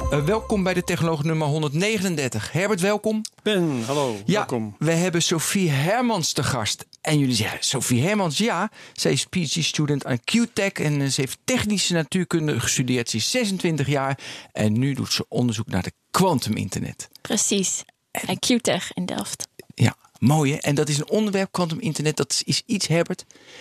Welkom bij de Technoloog nummer 139. Herbert, welkom. Ben, hallo, welkom. We hebben Sophie Hermans te gast. En jullie zeggen, Sophie Hermans, ja. Zij is PhD-student aan QTech en ze heeft technische natuurkunde gestudeerd. Ze is 26 jaar en nu doet ze onderzoek naar de kwantuminternet. Precies, bij QTech in Delft. Ja, mooi hè. En dat is een onderwerp, kwantuminternet, dat is iets, Herbert.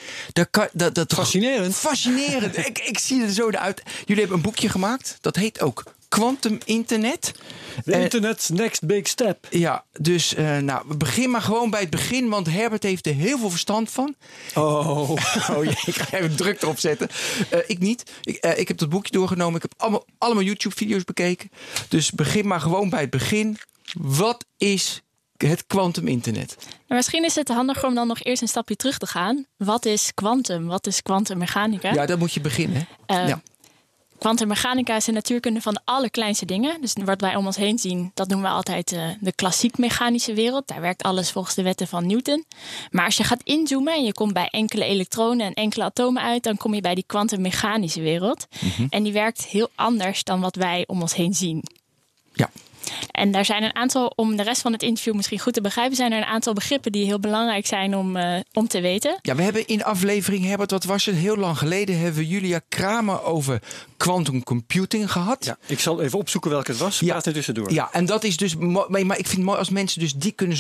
Dat Fascinerend. Fascinerend. ik zie er zo uit. Jullie hebben een boekje gemaakt, dat heet ook Kwantuminternet. The Internet's Next Big Step. Ja, dus we beginnen maar gewoon bij het begin, want Herbert heeft er heel veel verstand van. Oh jee, ik ga even druk erop zetten. Ik niet. Ik heb dat boekje doorgenomen. Ik heb allemaal YouTube-video's bekeken. Dus begin maar gewoon bij het begin. Wat is het kwantuminternet? Nou, misschien is het handiger om dan nog eerst een stapje terug te gaan. Wat is kwantum? Wat is kwantummechanica? Ja, dan moet je beginnen. Ja. Kwantummechanica is de natuurkunde van de allerkleinste dingen. Dus wat wij om ons heen zien, dat noemen we altijd de klassiek mechanische wereld. Daar werkt alles volgens de wetten van Newton. Maar als je gaat inzoomen en je komt bij enkele elektronen en enkele atomen uit, dan kom je bij die kwantummechanische wereld. Mm-hmm. En die werkt heel anders dan wat wij om ons heen zien. Ja. En daar zijn een aantal, om de rest van het interview misschien goed te begrijpen, zijn er een aantal begrippen die heel belangrijk zijn om te weten. Ja, we hebben in aflevering, Herbert, wat was het? Heel lang geleden hebben we Julia Kramer over quantum computing gehad. Ja, ik zal even opzoeken welke het was. Praat er tussendoor. Ja, en dat is dus, maar ik vind het mooi als mensen die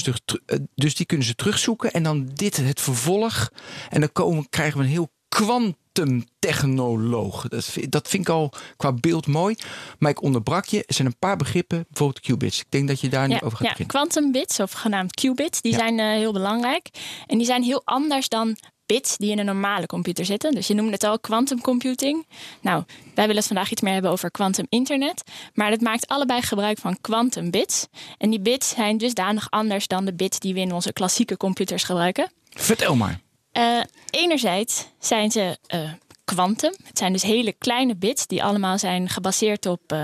kunnen ze terugzoeken en dan dit het vervolg. En dan krijgen we een heel kwantumtechnoloog. Dat vind ik al qua beeld mooi. Maar ik onderbrak je. Er zijn een paar begrippen, bijvoorbeeld qubits. Ik denk dat je daar nu over gaat beginnen. Ja, quantumbits, of genaamd qubits, die zijn heel belangrijk. En die zijn heel anders dan bits die in een normale computer zitten. Dus je noemde het al, quantum computing. Nou, wij willen het vandaag iets meer hebben over quantum internet. Maar dat maakt allebei gebruik van quantum bits. En die bits zijn dusdanig anders dan de bits die we in onze klassieke computers gebruiken. Vertel maar. Enerzijds zijn ze quantum. Het zijn dus hele kleine bits die allemaal zijn gebaseerd op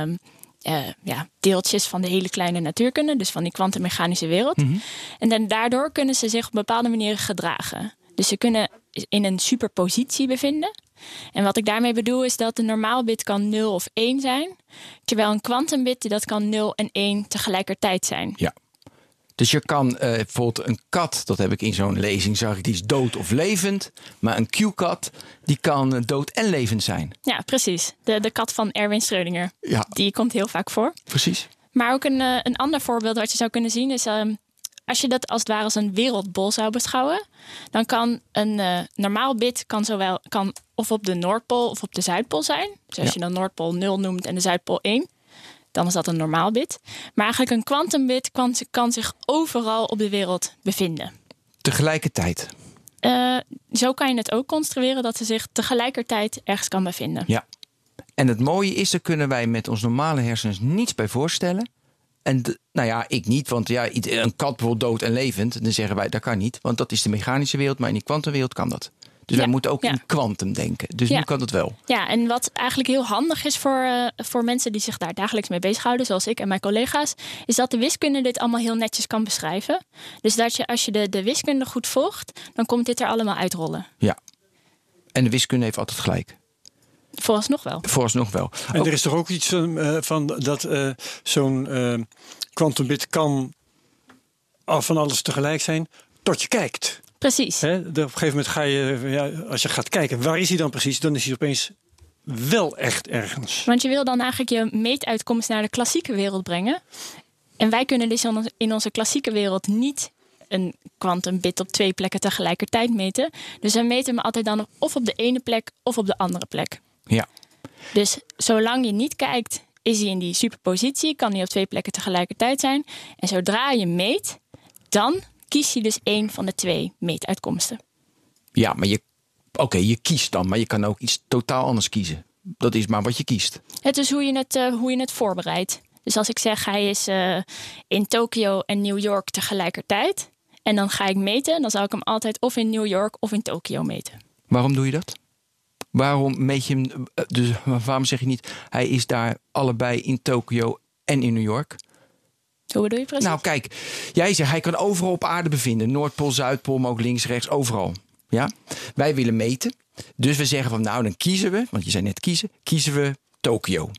deeltjes van de hele kleine natuurkunde. Dus van die kwantummechanische wereld. Mm-hmm. En dan daardoor kunnen ze zich op bepaalde manieren gedragen. Dus ze kunnen in een superpositie bevinden. En wat ik daarmee bedoel is dat een normaal bit kan 0 of 1 zijn. Terwijl een quantumbit dat kan 0 en 1 tegelijkertijd zijn. Ja. Dus je kan bijvoorbeeld een kat, dat heb ik in zo'n lezing, zag ik, die is dood of levend. Maar een Q-kat, die kan dood en levend zijn. Ja, precies. De kat van Erwin Schrödinger. Ja. Die komt heel vaak voor. Precies. Maar ook een ander voorbeeld wat je zou kunnen zien is, als je dat als het ware als een wereldbol zou beschouwen, dan kan een normaal bit kan of op de Noordpool of op de Zuidpool zijn. Dus als je dan Noordpool 0 noemt en de Zuidpool 1... dan is dat een normaal bit. Maar eigenlijk een quantumbit kan zich overal op de wereld bevinden. Tegelijkertijd? Zo kan je het ook construeren dat ze zich tegelijkertijd ergens kan bevinden. Ja. En het mooie is, daar kunnen wij met ons normale hersens niets bij voorstellen. En ik niet, want een kat bijvoorbeeld dood en levend, dan zeggen wij dat kan niet. Want dat is de mechanische wereld, maar in die kwantumwereld kan dat. Dus wij moeten ook in kwantum denken. Dus nu kan het wel. Ja, en wat eigenlijk heel handig is voor mensen die zich daar dagelijks mee bezighouden, zoals ik en mijn collega's, is dat de wiskunde dit allemaal heel netjes kan beschrijven. Dus dat als je de wiskunde goed volgt, dan komt dit er allemaal uitrollen. Ja. En de wiskunde heeft altijd gelijk. Vooralsnog wel. Vooralsnog wel. En er is toch ook iets van dat zo'n quantumbit kan van alles tegelijk zijn, tot je kijkt. Precies. Op een gegeven moment ga je, als je gaat kijken, waar is hij dan precies? Dan is hij opeens wel echt ergens. Want je wil dan eigenlijk je meetuitkomst naar de klassieke wereld brengen. En wij kunnen dus in onze klassieke wereld niet een quantumbit op 2 plekken tegelijkertijd meten. Dus we meten hem altijd dan of op de ene plek of op de andere plek. Ja. Dus zolang je niet kijkt, is hij in die superpositie, kan hij op 2 plekken tegelijkertijd zijn. En zodra je meet, dan kies je dus 1 van de 2 meetuitkomsten. Ja, maar je kiest dan, maar je kan ook iets totaal anders kiezen. Dat is maar wat je kiest. Het is hoe je het voorbereidt. Dus als ik zeg, hij is in Tokio en New York tegelijkertijd, en dan ga ik meten, dan zal ik hem altijd of in New York of in Tokio meten. Waarom doe je dat? Waarom meet je hem? Dus waarom zeg je niet, hij is daar allebei in Tokio en in New York? Hoe bedoel je precies? Nou kijk, jij zegt hij kan overal op aarde bevinden. Noordpool, Zuidpool, maar ook links, rechts, overal. Ja? Wij willen meten. Dus we zeggen van dan kiezen we, want je zei net kiezen we Tokio.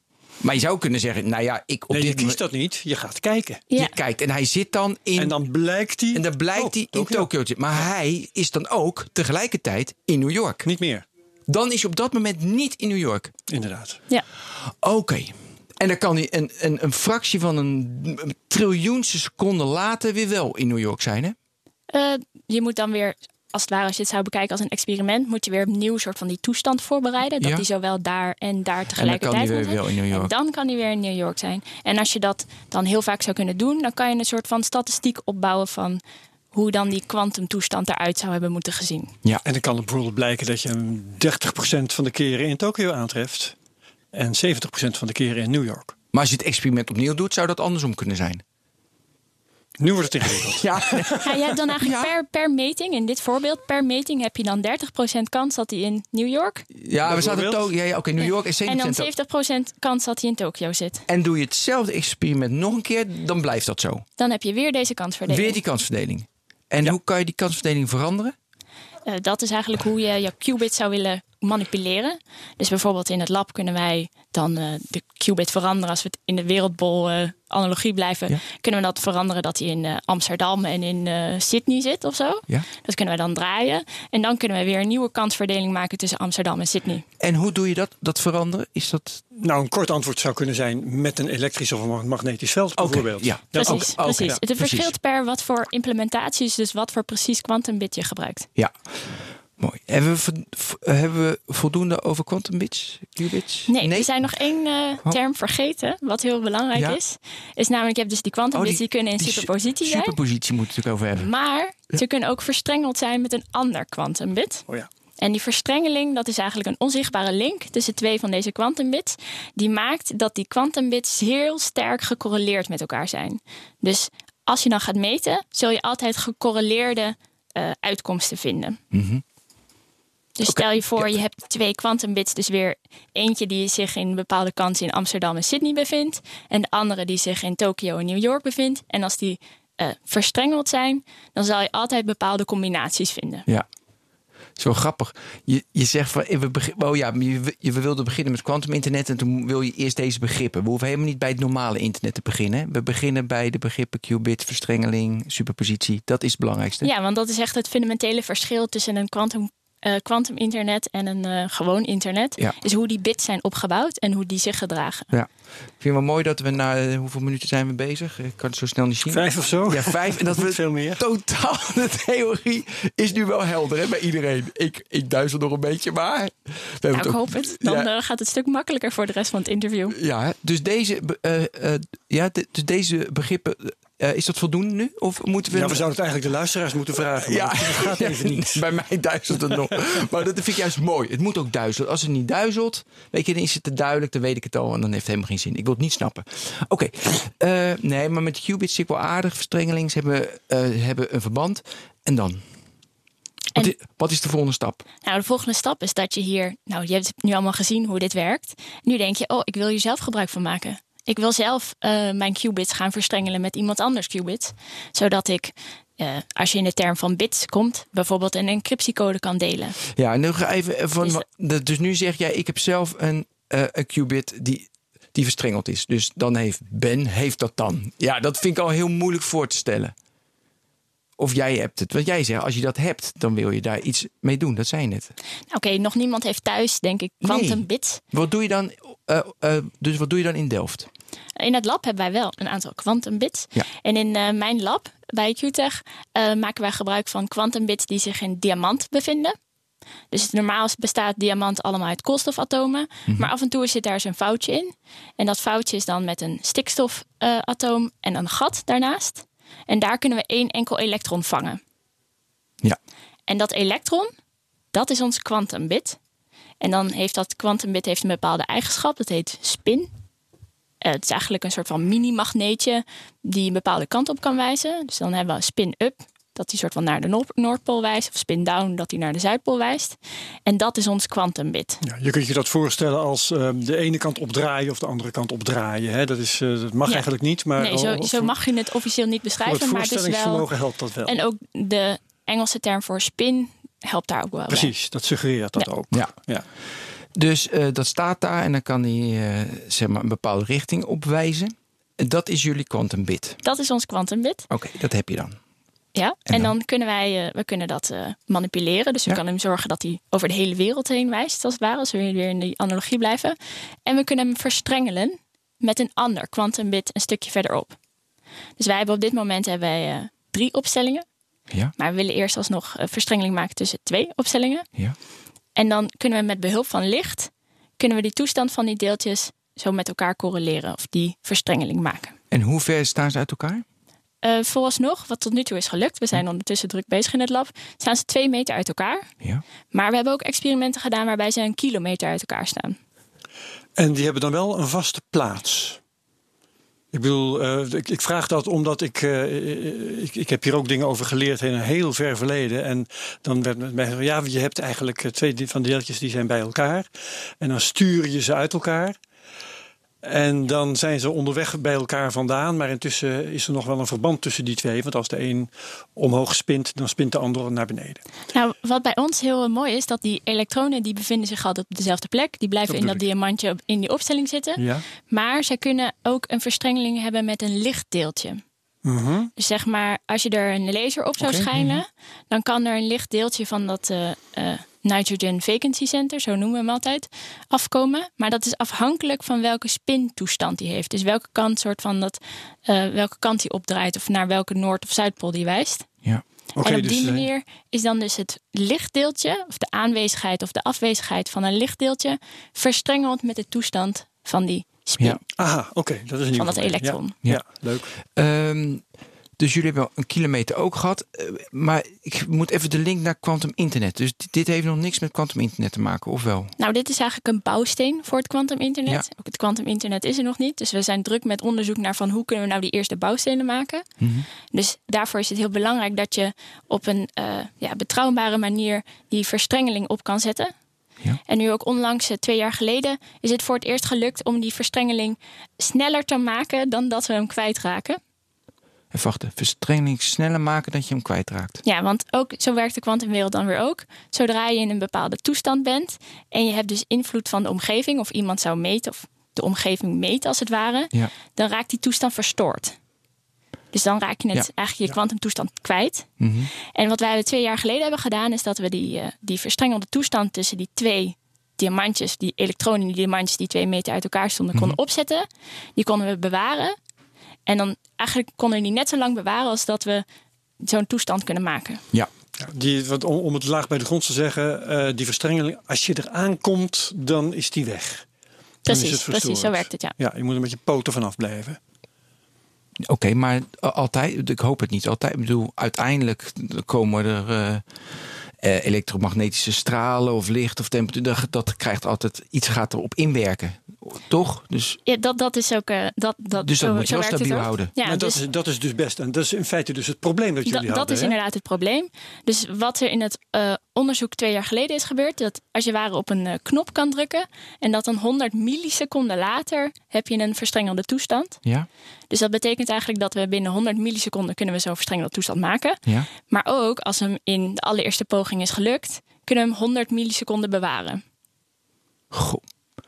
Maar je zou kunnen zeggen, nou ja, ik op Nee, je dit kiest moment... dat niet. Je gaat kijken. Ja. Je kijkt en hij zit dan in... En dan blijkt hij... hij in Tokio. Maar hij is dan ook tegelijkertijd in New York. Niet meer, Dan is hij op dat moment niet in New York. inderdaad. Ja. Oké. En dan kan hij een fractie van een triljoenste seconde later weer wel in New York zijn, hè? Je moet dan weer, als het ware, als je het zou bekijken als een experiment, moet je weer opnieuw een soort van die toestand voorbereiden. Dat Ja. die zowel daar en daar En dan tegelijkertijd kan hij moet weer zijn. wel in New York. En dan kan hij weer in New York zijn. En als je dat dan heel vaak zou kunnen doen, dan kan je een soort van statistiek opbouwen van hoe dan die kwantumtoestand eruit zou hebben moeten gezien. Ja. En dan kan het bijvoorbeeld blijken dat je hem 30% van de keren in Tokio aantreft. En 70% van de keren in New York. Maar als je het experiment opnieuw doet, zou dat andersom kunnen zijn. Nu wordt het ingewikkeld. Ja. Ja, je hebt dan eigenlijk per meting, in dit voorbeeld, per meting heb je dan 30% kans dat hij in New York. Ja, we zaten Bijvoorbeeld? Oké, New York is 70%. En dan 70% kans dat hij in Tokio zit. En doe je hetzelfde experiment nog een keer, dan blijft dat zo. Dan heb je weer deze kansverdeling. Weer die kansverdeling. En hoe kan je die kansverdeling veranderen? Dat is eigenlijk hoe je je qubit zou willen manipuleren. Dus bijvoorbeeld in het lab kunnen wij dan de qubit veranderen. Als we het in de wereldbol analogie blijven, Ja. kunnen we dat veranderen dat hij in Amsterdam en in Sydney zit of zo. Ja. Dat kunnen we dan draaien. En dan kunnen we weer een nieuwe kansverdeling maken tussen Amsterdam en Sydney. En hoe doe je dat veranderen? Is dat... Nou, een kort antwoord zou kunnen zijn met een elektrisch of een magnetisch veld bijvoorbeeld. ja. Precies, Oké, precies. ja, Het precies. verschilt per wat voor implementaties, dus wat voor precies kwantumbit je gebruikt. Ja, mooi. Hebben we voldoende over quantum bits, qubits? Nee, we zijn nog één term vergeten, wat heel belangrijk Ja? is namelijk, je hebt dus die kwantumbits die kunnen in superpositie zijn. Superpositie moeten we het natuurlijk over hebben. Maar ze kunnen ook verstrengeld zijn met een ander kwantumbit. Oh ja. En die verstrengeling, dat is eigenlijk een onzichtbare link tussen twee van deze kwantumbits. Die maakt dat die kwantumbits heel sterk gecorreleerd met elkaar zijn. Dus als je dan gaat meten, zul je altijd gecorreleerde uitkomsten vinden. Dus stel je voor, je hebt twee kwantumbits, dus weer eentje die zich in bepaalde kansen in Amsterdam en Sydney bevindt. En de andere die zich in Tokio en New York bevindt. En als die verstrengeld zijn, dan zal je altijd bepaalde combinaties vinden. Ja. Zo grappig. Je zegt van, we wilden beginnen met quantum internet en toen wil je eerst deze begrippen. We hoeven helemaal niet bij het normale internet te beginnen. We beginnen bij de begrippen qubit, verstrengeling, superpositie. Dat is het belangrijkste. Ja, want dat is echt het fundamentele verschil tussen een quantum internet en een gewoon internet. Ja. Is hoe die bits zijn opgebouwd en hoe die zich gedragen. Ja. Ik vind het wel mooi dat we na hoeveel minuten zijn we bezig? Ik kan het zo snel niet zien. 5 of zo? Ja, 5. En dat Niet we veel meer. totaal, de theorie is nu wel helder hè, bij iedereen. Ik duizel nog een beetje, maar... We hebben Nou, het ik ook- hoop het. Dan gaat het een stuk makkelijker voor de rest van het interview. Ja, dus deze begrippen, is dat voldoende nu? Of moeten we... Ja, we zouden het eigenlijk de luisteraars moeten vragen. Maar dat gaat even niet. Bij mij duizelt het nog. Maar dat vind ik juist mooi. Het moet ook duizelen. Als het niet duizelt, weet je, dan is het te duidelijk. Dan weet ik het al en dan heeft het helemaal geen zin. Ik wil het niet snappen. Oké. Nee, maar met qubits zit ik wel aardig. Verstrengelings hebben een verband. En dan? Wat is de volgende stap? Nou, de volgende stap is dat je hier... Nou, je hebt nu allemaal gezien hoe dit werkt. Nu denk je, ik wil hier zelf gebruik van maken. Ik wil zelf mijn qubits gaan verstrengelen met iemand anders qubits. Zodat ik, als je in de term van bits komt, bijvoorbeeld een encryptiecode kan delen. Ja, en nu ga even van... Dus nu zeg jij, ik heb zelf een qubit die verstrengeld is. Dus dan heeft Ben dat dan. Ja, dat vind ik al heel moeilijk voor te stellen. Of jij hebt het. Want jij zegt, als je dat hebt, dan wil je daar iets mee doen. Dat zei je net. Nou, Oké, nog niemand heeft thuis, denk ik, quantum bits. Wat doe je dan? Dus wat doe je dan in Delft? In het lab hebben wij wel een aantal quantum bits. Ja. En in mijn lab bij QTech maken wij gebruik van quantum bits die zich in diamant bevinden. Dus normaal bestaat diamant allemaal uit koolstofatomen. Maar af en toe zit daar eens een foutje in. En dat foutje is dan met een stikstofatoom en een gat daarnaast. En daar kunnen we 1 enkel elektron vangen. Ja. En dat elektron, dat is ons quantumbit. En dan heeft dat quantumbit een bepaalde eigenschap. Dat heet spin. Het is eigenlijk een soort van mini-magneetje die een bepaalde kant op kan wijzen. Dus dan hebben we spin-up, dat die soort van naar de Noordpool wijst. Of spin-down, dat die naar de Zuidpool wijst. En dat is ons quantumbit. Ja, je kunt je dat voorstellen als de ene kant opdraaien of de andere kant opdraaien. Hè? Dat mag eigenlijk niet. Maar Nee, zo mag je het officieel niet voor het beschrijven. Maar het is wel... voorstellingsvermogen helpt dat wel. En ook de Engelse term voor spin helpt daar ook wel bij. Precies, dat suggereert dat Ja. ook. Ja. Ja. Dus dat staat daar en dan kan hij zeg maar een bepaalde richting opwijzen. Dat is jullie quantum bit. Dat is ons quantum bit. Oké, dat heb je dan. Ja, en dan kunnen we kunnen dat manipuleren. Dus we kunnen hem zorgen dat hij over de hele wereld heen wijst, als het ware. Als we weer in die analogie blijven. En we kunnen hem verstrengelen met een ander quantum bit een stukje verderop. Dus wij hebben op dit moment 3 opstellingen. Ja. Maar we willen eerst alsnog verstrengeling maken tussen 2 opstellingen. Ja. En dan kunnen we met behulp van licht kunnen we die toestand van die deeltjes zo met elkaar correleren of die verstrengeling maken. En hoe ver staan ze uit elkaar? Vooralsnog, wat tot nu toe is gelukt, we zijn ondertussen druk bezig in het lab, staan ze 2 meter uit elkaar. Ja. Maar we hebben ook experimenten gedaan waarbij ze 1 kilometer uit elkaar staan. En die hebben dan wel een vaste plaats. Ik bedoel, ik vraag dat omdat ik heb hier ook dingen over geleerd in een heel ver verleden. En dan werd met mij gezegd, ja, je hebt eigenlijk 2 van die deeltjes die zijn bij elkaar. En dan stuur je ze uit elkaar. En dan zijn ze onderweg bij elkaar vandaan. Maar intussen is er nog wel een verband tussen die 2. Want als de een omhoog spint, dan spint de ander naar beneden. Nou, wat bij ons heel mooi is, dat die elektronen die bevinden zich altijd op dezelfde plek. Die blijven in dat diamantje in die opstelling zitten. Ja. Maar zij kunnen ook een verstrengeling hebben met een lichtdeeltje. Mm-hmm. Dus zeg maar, als je er een laser op zou schijnen, dan kan er een lichtdeeltje van dat nitrogen vacancy center, zo noemen we hem altijd, afkomen. Maar dat is afhankelijk van welke spintoestand die heeft. Dus welke kant die opdraait of naar welke Noord- of Zuidpool die wijst. Ja. En op die manier is dan dus het lichtdeeltje, of de aanwezigheid of de afwezigheid van een lichtdeeltje, verstrengeld met de toestand van die spin. Ja. Aha, oké. Dat is een van dat elektron. Ja, leuk. Dus jullie hebben 1 kilometer ook gehad. Maar ik moet even de link naar quantum internet. Dus dit heeft nog niks met quantum internet te maken, of wel? Nou, dit is eigenlijk een bouwsteen voor het quantum internet. Ja. Ook het quantum internet is er nog niet. Dus we zijn druk met onderzoek naar van hoe kunnen we nou die eerste bouwstenen maken. Mm-hmm. Dus daarvoor is het heel belangrijk dat je op een betrouwbare manier die verstrengeling op kan zetten. Ja. En nu ook onlangs, 2 jaar geleden, is het voor het eerst gelukt om die verstrengeling sneller te maken dan dat we hem kwijtraken. En wacht, de verstrengeling sneller maken dat je hem kwijtraakt. Ja, want ook zo werkt de kwantumwereld dan weer ook. Zodra je in een bepaalde toestand bent en je hebt dus invloed van de omgeving, of iemand zou meten, of de omgeving meet als het ware, dan raakt die toestand verstoord. Dus dan raak je eigenlijk je kwantumtoestand kwijt. Mm-hmm. En wat wij 2 jaar geleden hebben gedaan, is dat we die verstrengelde toestand tussen die 2 diamantjes, die elektronen in die diamantjes die 2 meter uit elkaar stonden, konden opzetten. Die konden we bewaren. En dan eigenlijk konden we die net zo lang bewaren als dat we zo'n toestand kunnen maken. Ja. Om het laag bij de grond te zeggen, die verstrengeling, als je eraan komt, dan is die weg. Precies, zo werkt het, ja. Ja, je moet er met je poten vanaf blijven. Oké, maar altijd, ik hoop het niet altijd. Ik bedoel, uiteindelijk komen er elektromagnetische stralen of licht of temperatuur. Dat krijgt altijd, iets gaat erop inwerken. Toch? Dus, ja, dat is ook. Dus dat moet je wel stabiel houden. Ja, maar dat is dus best. En dat is in feite dus het probleem dat jullie hadden. Dat is inderdaad het probleem. Dus wat er in het onderzoek 2 jaar geleden is gebeurd, dat als je op een knop kan drukken en dat dan 100 milliseconden later heb je een verstrengelde toestand. Ja. Dus dat betekent eigenlijk dat we binnen 100 milliseconden kunnen we zo'n verstrengelde toestand maken. Ja. Maar ook als hem in de allereerste poging is gelukt, kunnen we hem 100 milliseconden bewaren. Goh.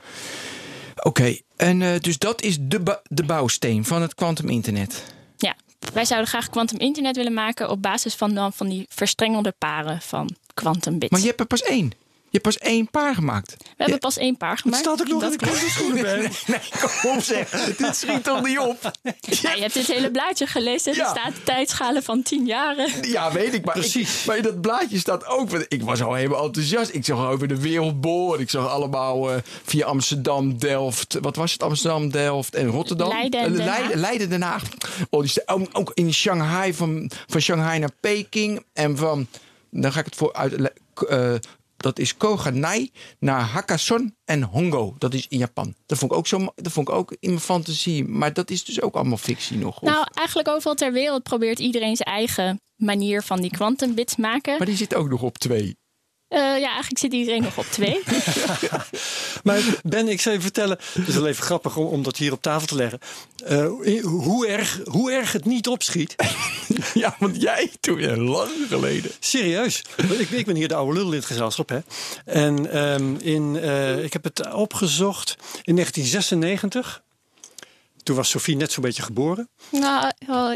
Oké, en dus dat is de bouwsteen van het quantum internet. Ja, wij zouden graag quantum internet willen maken op basis van die verstrengelde paren van quantum bits. Maar je hebt er pas 1. Je hebt pas 1 paar gemaakt. We hebben pas 1 paar gemaakt. Het staat ook nog in de klanterschoenen bij. Nee, kom op zeg. Dit schiet toch niet op. Ja, je hebt dit hele blaadje gelezen. Er staat tijdschalen van 10 jaren. Ja, weet ik. Maar precies. Maar dat blaadje staat ook. Ik was al helemaal enthousiast. Ik zag over de wereldbol. Ik zag allemaal via Amsterdam, Delft. Wat was het? Amsterdam, Delft en Rotterdam. Leiden, Den Haag. Ook in Shanghai. Van Shanghai naar Peking. En van... Dan ga ik het voor uit... dat is Koganai naar Hakkasan en Hongo. Dat is in Japan. Dat vond ik ook in mijn fantasie. Maar dat is dus ook allemaal fictie nog. Of? Nou, eigenlijk overal ter wereld probeert iedereen zijn eigen manier van die quantum bits maken. Maar die zit ook nog op 2. Eigenlijk zit iedereen nog op 2. Maar Ben, ik zal je vertellen, het is wel even grappig om dat hier op tafel te leggen. Hoe erg het niet opschiet. Ja, want jij toen lang geleden. Serieus. Ik ben hier de oude lul in het gezelschap. Hè? En ik heb het opgezocht in 1996. Toen was Sophie net zo'n beetje geboren. Nou,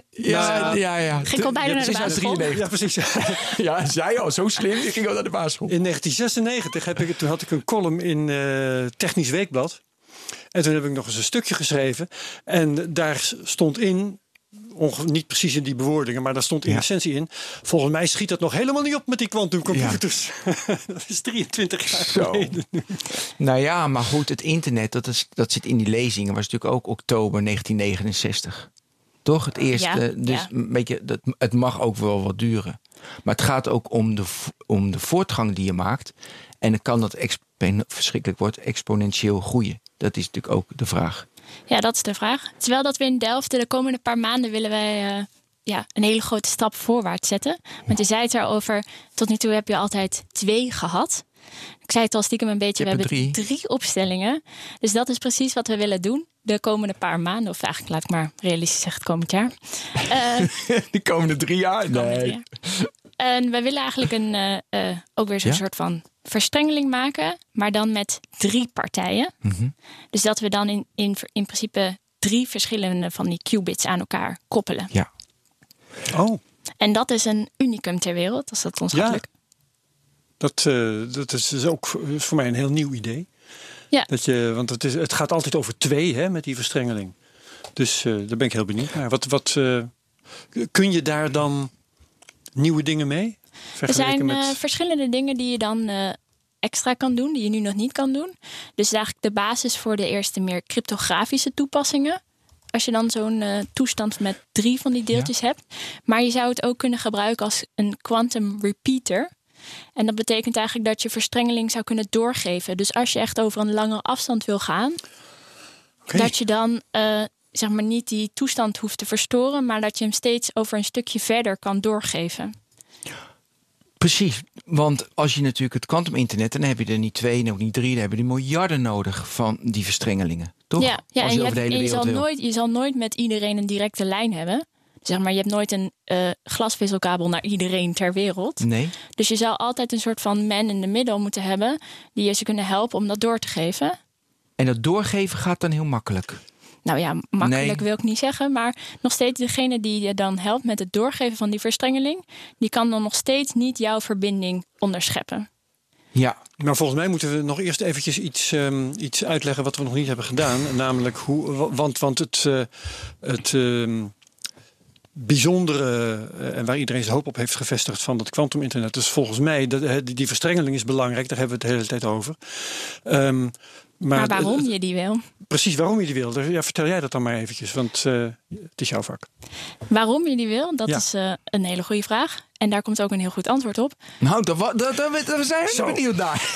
Ja. ging al bijna naar de basisschool. Ja, precies. Ja, zij al zo slim. Ik ging al naar de basisschool. In 1996 toen had ik een column in Technisch Weekblad. En toen heb ik nog eens een stukje geschreven. En daar stond in, niet precies in die bewoordingen, maar daar stond in essentie in. Volgens mij schiet dat nog helemaal niet op met die quantumcomputers. Ja. Dat is 23 jaar geleden. Nou ja, maar goed, het internet, dat zit in die lezingen, was natuurlijk ook oktober 1969. Toch? Het eerste, een beetje, het mag ook wel wat duren. Maar het gaat ook om de voortgang die je maakt. En dan kan dat verschrikkelijk wordt exponentieel groeien. Dat is natuurlijk ook de vraag. Ja, dat is de vraag. Het is wel dat we in Delft de komende paar maanden willen wij een hele grote stap voorwaarts zetten. Want je zei het erover, tot nu toe heb je altijd 2 gehad. Ik zei het al stiekem een beetje, we hebben 3 opstellingen. Dus dat is precies wat we willen doen de komende paar maanden. Of eigenlijk, laat ik maar realistisch zeggen, het komend jaar. De komende 3 jaar? Nee. En wij willen eigenlijk ook weer zo'n soort van verstrengeling maken, maar dan met 3 partijen. Mm-hmm. Dus dat we dan in principe 3 verschillende van die qubits aan elkaar koppelen. Ja. Oh. En dat is een unicum ter wereld, als dat ons gaat lukken. Dat is dus ook voor mij een heel nieuw idee. Ja. Want het gaat altijd over 2 hè, met die verstrengeling. Dus daar ben ik heel benieuwd naar. Kun je daar dan nieuwe dingen mee? Er zijn verschillende dingen die je dan extra kan doen, die je nu nog niet kan doen. Dus eigenlijk de basis voor de eerste meer cryptografische toepassingen. Als je dan zo'n toestand met 3 van die deeltjes hebt. Maar je zou het ook kunnen gebruiken als een quantum repeater. En dat betekent eigenlijk dat je verstrengeling zou kunnen doorgeven. Dus als je echt over een lange afstand wil gaan, dat je dan niet die toestand hoeft te verstoren, maar dat je hem steeds over een stukje verder kan doorgeven. Precies, want als je natuurlijk het kwantuminternet, dan heb je er niet 2 en ook niet 3, dan hebben die miljarden nodig van die verstrengelingen, toch? Ja, en je zal nooit met iedereen een directe lijn hebben. Zeg maar, je hebt nooit een glasvezelkabel naar iedereen ter wereld. Nee. Dus je zou altijd een soort van man in the middle moeten hebben die je ze kunnen helpen om dat door te geven. En dat doorgeven gaat dan heel makkelijk? Nou ja, makkelijk wil ik niet zeggen. Maar nog steeds degene die je dan helpt met het doorgeven van die verstrengeling, die kan dan nog steeds niet jouw verbinding onderscheppen. Ja. Maar volgens mij moeten we nog eerst eventjes iets uitleggen wat we nog niet hebben gedaan. Namelijk want het bijzondere en waar iedereen zijn hoop op heeft gevestigd van dat kwantuminternet. Dus volgens mij, die verstrengeling is belangrijk. Daar hebben we het de hele tijd over. Maar waarom je die wil? Precies, waarom je die wil. Ja, vertel jij dat dan maar eventjes, want het is jouw vak. Waarom je die wil, dat is een hele goede vraag. En daar komt ook een heel goed antwoord op. Nou, we zijn heel benieuwd naar.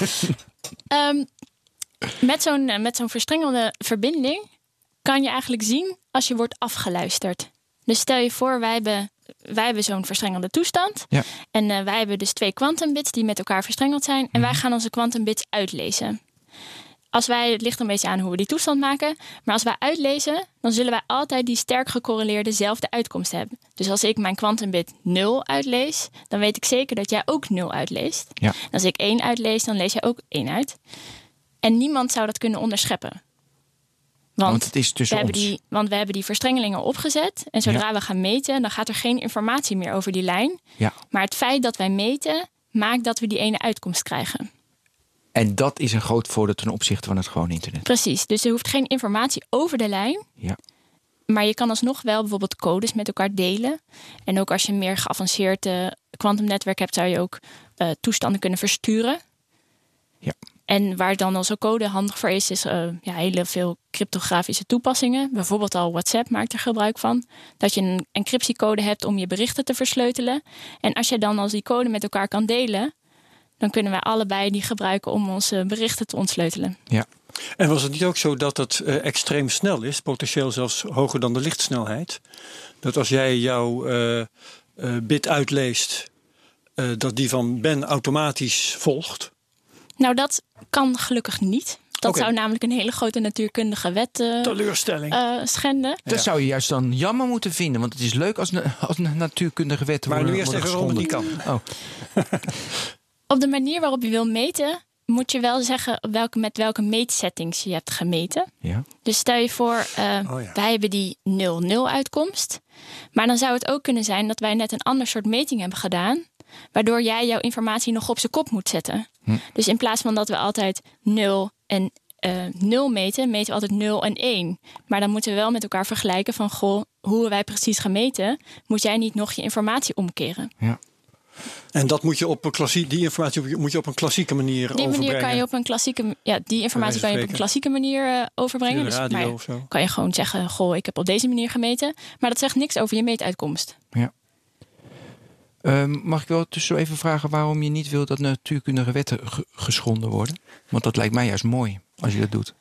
Met zo'n verstrengelde verbinding kan je eigenlijk zien als je wordt afgeluisterd. Dus stel je voor, wij hebben zo'n verstrengelde toestand. Ja. En wij hebben dus 2 quantumbits die met elkaar verstrengeld zijn. En wij gaan onze quantumbits uitlezen. Het ligt een beetje aan hoe we die toestand maken. Maar als wij uitlezen, dan zullen wij altijd die sterk gecorreleerde zelfde uitkomst hebben. Dus als ik mijn quantumbit 0 uitlees, dan weet ik zeker dat jij ook 0 uitleest. Ja. En als ik 1 uitlees, dan lees jij ook 1 uit. En niemand zou dat kunnen onderscheppen. Want het is tussen ons. Want we hebben die verstrengelingen opgezet. En zodra we gaan meten, dan gaat er geen informatie meer over die lijn. Ja. Maar het feit dat wij meten, maakt dat we die ene uitkomst krijgen. En dat is een groot voordeel ten opzichte van het gewone internet. Precies, dus er hoeft geen informatie over de lijn. Ja. Maar je kan alsnog wel bijvoorbeeld codes met elkaar delen. En ook als je een meer geavanceerd kwantumnetwerk hebt, zou je ook toestanden kunnen versturen. Ja. En waar dan al zo'n code handig voor is hele veel cryptografische toepassingen. Bijvoorbeeld al WhatsApp maakt er gebruik van. Dat je een encryptiecode hebt om je berichten te versleutelen. En als je dan als die code met elkaar kan delen, dan kunnen wij allebei die gebruiken om onze berichten te ontsleutelen. Ja. En was het niet ook zo dat het extreem snel is, potentieel zelfs hoger dan de lichtsnelheid? Dat als jij jouw bit uitleest dat die van Ben automatisch volgt? Nou, dat kan gelukkig niet. Dat Oké. zou namelijk een hele grote natuurkundige wet Teleurstelling. schenden. Dat zou je juist dan jammer moeten vinden. Want het is leuk als een natuurkundige wet Maar worden nu eerst even waarom het niet kan. Oh, Op de manier waarop je wil meten, moet je wel zeggen met welke meetsettings je hebt gemeten. ja. Dus stel je voor, wij hebben die 0,0 uitkomst. Maar dan zou het ook kunnen zijn dat wij net een ander soort meting hebben gedaan, waardoor jij jouw informatie nog op zijn kop moet zetten. Dus in plaats van dat we altijd 0 en 0 meten we altijd 0 en 1. Maar dan moeten we wel met elkaar vergelijken van, goh, hoe wij precies gemeten, moet jij niet nog je informatie omkeren. Ja. En dat moet je op een die informatie moet je op een klassieke manier Die overbrengen. manier kan je op een klassieke, die informatie kan je op een klassieke manier overbrengen. Via de radio maar of zo. kan je gewoon zeggen, goh, ik heb op deze manier gemeten. Maar dat zegt niks over je meetuitkomst. Ja. Mag ik wel tussen even vragen waarom je niet wil dat natuurkundige wetten geschonden worden? Want dat lijkt mij juist mooi als je dat doet.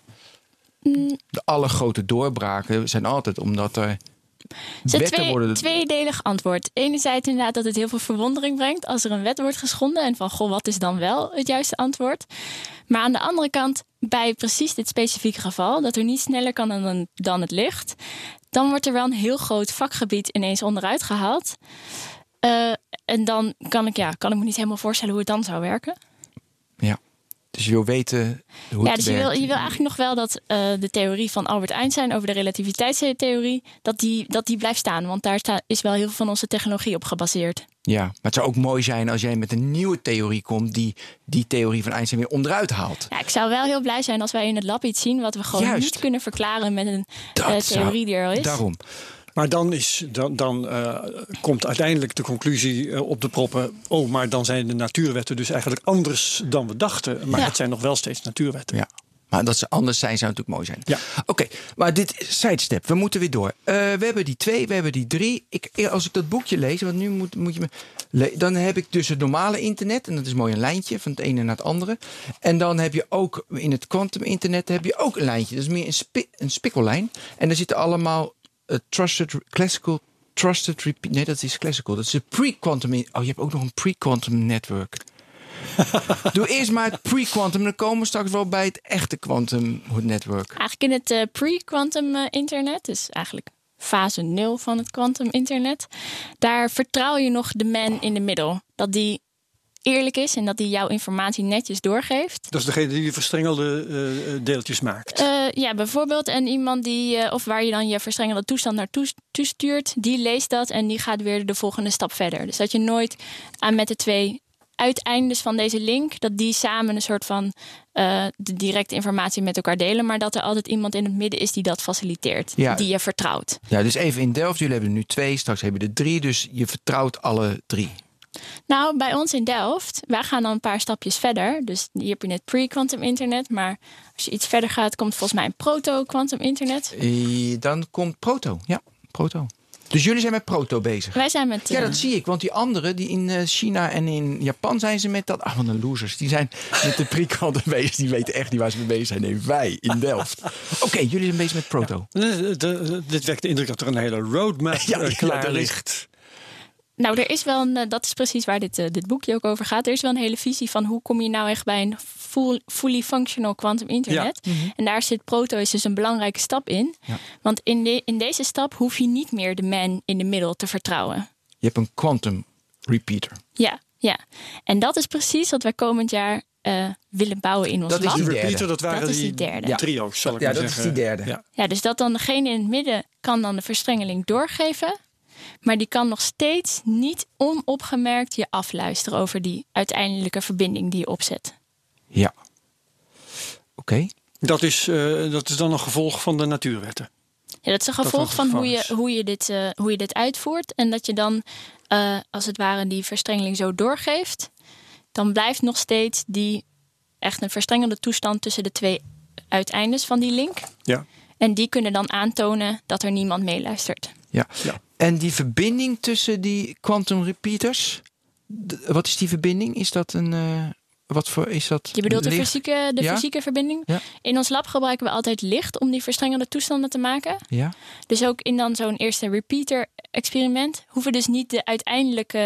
De alle grote doorbraken zijn altijd omdat er wetten worden. Tweedelig antwoord. Enerzijds inderdaad dat het heel veel verwondering brengt als er een wet wordt geschonden. En van, goh, wat is dan wel het juiste antwoord? Maar aan de andere kant, bij precies dit specifieke geval, dat er niet sneller kan dan het licht, dan wordt er wel een heel groot vakgebied ineens onderuit gehaald. En dan kan ik me niet helemaal voorstellen hoe het dan zou werken. Ja. Dus je wil weten hoe het dus werkt. je wil eigenlijk nog wel dat de theorie van Albert Einstein over de relativiteitstheorie, dat die blijft staan. Want daar is wel heel veel van onze technologie op gebaseerd. Ja, maar het zou ook mooi zijn als jij met een nieuwe theorie komt die theorie van Einstein weer onderuit haalt. Ja, ik zou wel heel blij zijn als wij in het lab iets zien wat we gewoon niet kunnen verklaren met een theorie die er al is. Daarom. Maar dan komt uiteindelijk de conclusie op de proppen, maar dan zijn de natuurwetten dus eigenlijk anders dan we dachten. Maar het zijn nog wel steeds natuurwetten. Ja. Maar dat ze anders zijn, zou natuurlijk mooi zijn. Ja. Oké, maar dit is sidestep. We moeten weer door. We hebben die 2, we hebben die 3. Als ik dat boekje lees, want nu moet je me... Dan heb ik dus het normale internet. En dat is mooi een lijntje van het ene naar het andere. En dan heb je ook in het quantum internet heb je ook een lijntje. Dat is meer een spikkellijn. En daar zitten allemaal trusted repeat. Nee, dat is classical. Dat is een pre-quantum. Oh, je hebt ook nog een pre-quantum network. Doe eerst maar het pre-quantum. Dan komen we straks wel bij het echte quantum network. Eigenlijk in het pre-quantum internet, dus eigenlijk fase 0 van het quantum internet, daar vertrouw je nog de man in the middle. Dat die eerlijk is en dat die jouw informatie netjes doorgeeft. Dat is degene die de verstrengelde deeltjes maakt. Ja, bijvoorbeeld. En iemand of waar je dan je verstrengelde toestand naartoe stuurt, die leest dat en die gaat weer de volgende stap verder. Dus dat je nooit met de twee uiteindes van deze link, dat die samen een soort van de directe informatie met elkaar delen, maar dat er altijd iemand in het midden is die dat faciliteert, die je vertrouwt. Ja, dus even in Delft, jullie hebben er nu 2, straks hebben we er 3, dus je vertrouwt alle 3. Nou, bij ons in Delft, wij gaan dan een paar stapjes verder. Dus hier heb je het pre-quantum internet, maar als je iets verder gaat, komt volgens mij een proto-quantum internet. Dan komt proto, ja, proto. Dus jullie zijn met proto bezig? Wij zijn met... Ja, dat zie ik. Want die anderen, die in China en in Japan zijn ze met dat... Ah, wat een losers. Die zijn met de pre-quantum bezig. Die weten echt niet waar ze mee bezig zijn. Nee, wij in Delft. Oké, jullie zijn bezig met proto. Dit wekt de indruk dat er een hele roadmap klaar ligt. Nou, er is wel dat is precies waar dit boekje ook over gaat. Er is wel een hele visie van hoe kom je nou echt bij een fully functional quantum internet. Ja. En daar zit proto is dus een belangrijke stap in. Ja. Want in deze stap hoef je niet meer de man in de middle te vertrouwen. Je hebt een quantum repeater. Ja. En dat is precies wat wij komend jaar willen bouwen in ons lab. Dat is die repeater, dat waren die derde. trio's, zal ik maar zeggen. Ja, dat is die derde. Ja, dus dat dan degene in het midden kan dan de verstrengeling doorgeven. Maar die kan nog steeds niet onopgemerkt je afluisteren over die uiteindelijke verbinding die je opzet. Ja. Oké. Dat is dan een gevolg van de natuurwetten. Ja, dat is een gevolg van hoe je dit uitvoert. En dat je dan, als het ware, die verstrengeling zo doorgeeft. Dan blijft nog steeds echt een verstrengelde toestand tussen de twee uiteindes van die link. Ja. En die kunnen dan aantonen dat er niemand meeluistert. Ja. En die verbinding tussen die quantum repeaters, wat is die verbinding? Is dat wat voor is dat? Je bedoelt de fysieke verbinding? Ja. In ons lab gebruiken we altijd licht om die verstrengelde toestanden te maken. Ja. Dus ook in dan zo'n eerste repeater experiment hoeven dus niet de uiteindelijke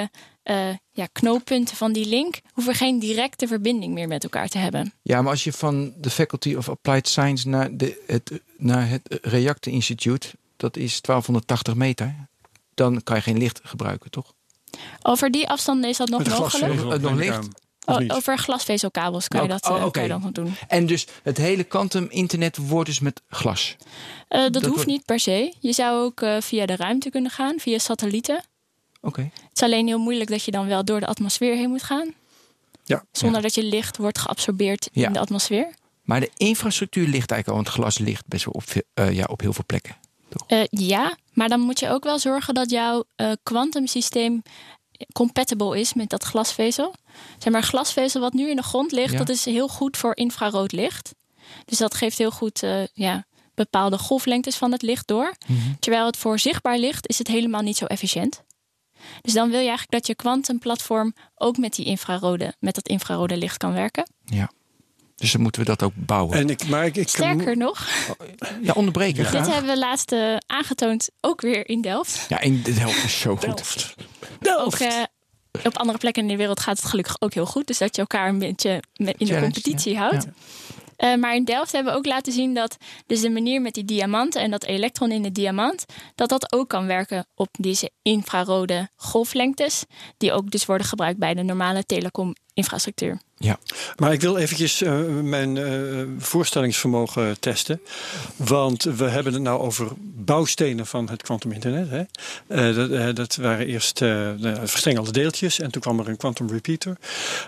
knooppunten van die link hoeven geen directe verbinding meer met elkaar te hebben. Ja, maar als je van de Faculty of Applied Science naar het Reactor Institute, dat is 1280 meter, dan kan je geen licht gebruiken, toch? Over die afstanden is dat nog mogelijk? Nog licht? Over glasvezelkabels kan je dat nog doen. En dus het hele quantum-internet wordt dus met glas? Dat hoeft niet per se. Je zou ook via de ruimte kunnen gaan, via satellieten. Okay. Het is alleen heel moeilijk dat je dan wel door de atmosfeer heen moet gaan. Ja. Zonder dat je licht wordt geabsorbeerd in de atmosfeer. Maar de infrastructuur ligt eigenlijk al, want het glas ligt best wel op heel veel plekken. Ja, maar dan moet je ook wel zorgen dat jouw kwantumsysteem compatible is met dat glasvezel. Zeg maar, glasvezel wat nu in de grond ligt, dat is heel goed voor infrarood licht. Dus dat geeft heel goed bepaalde golflengtes van het licht door. Mm-hmm. Terwijl het voor zichtbaar licht is het helemaal niet zo efficiënt. Dus dan wil je eigenlijk dat je kwantumplatform ook met dat infrarode licht kan werken. Ja. Dus dan moeten we dat ook bouwen. Sterker nog. Ja, onderbreken. Dit hebben we laatst aangetoond ook weer in Delft. Ja, in Delft is zo goed. Delft. Ook op andere plekken in de wereld gaat het gelukkig ook heel goed. Dus dat je elkaar een beetje in de competitie houdt. Ja. Maar in Delft hebben we ook laten zien dat dus de manier met die diamanten en dat elektron in de diamant, dat ook kan werken op deze infrarode golflengtes, die ook dus worden gebruikt bij de normale telecom-infrastructuur. Ja, maar ik wil eventjes mijn voorstellingsvermogen testen. Want we hebben het nou over bouwstenen van het kwantuminternet. Dat waren eerst verstrengelde deeltjes en toen kwam er een quantum repeater.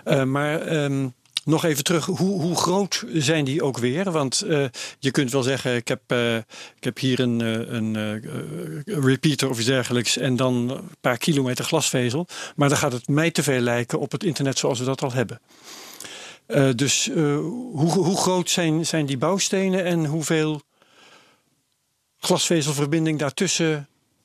Nog even terug, hoe groot zijn die ook weer? Want je kunt wel zeggen, ik heb hier een repeater of iets dergelijks en dan een paar kilometer glasvezel. Maar dan gaat het mij te veel lijken op het internet zoals we dat al hebben. Dus hoe groot zijn die bouwstenen en hoeveel glasvezelverbinding daartussen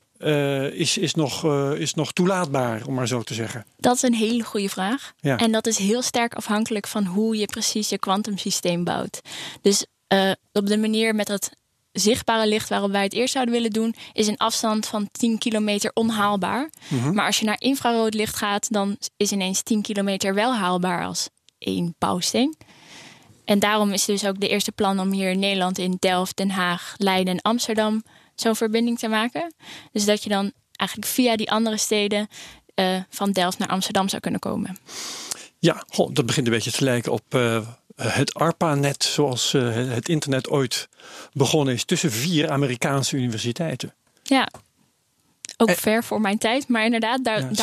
is nog toelaatbaar, om maar zo te zeggen? Dat is een hele goede vraag. Ja. En dat is heel sterk afhankelijk van hoe je precies je kwantumsysteem bouwt. Dus op de manier met dat zichtbare licht waarop wij het eerst zouden willen doen, is een afstand van 10 kilometer onhaalbaar. Mm-hmm. Maar als je naar infrarood licht gaat, dan is ineens 10 kilometer wel haalbaar als 1 bouwsteen. En daarom is dus ook de eerste plan om hier in Nederland in Delft, Den Haag, Leiden en Amsterdam zo'n verbinding te maken. Dus dat je dan eigenlijk via die andere steden van Delft naar Amsterdam zou kunnen komen. Ja, dat begint een beetje te lijken op het ARPANET, zoals het internet ooit begonnen is, tussen 4 Amerikaanse universiteiten. Ja, ook ver voor mijn tijd. Maar inderdaad,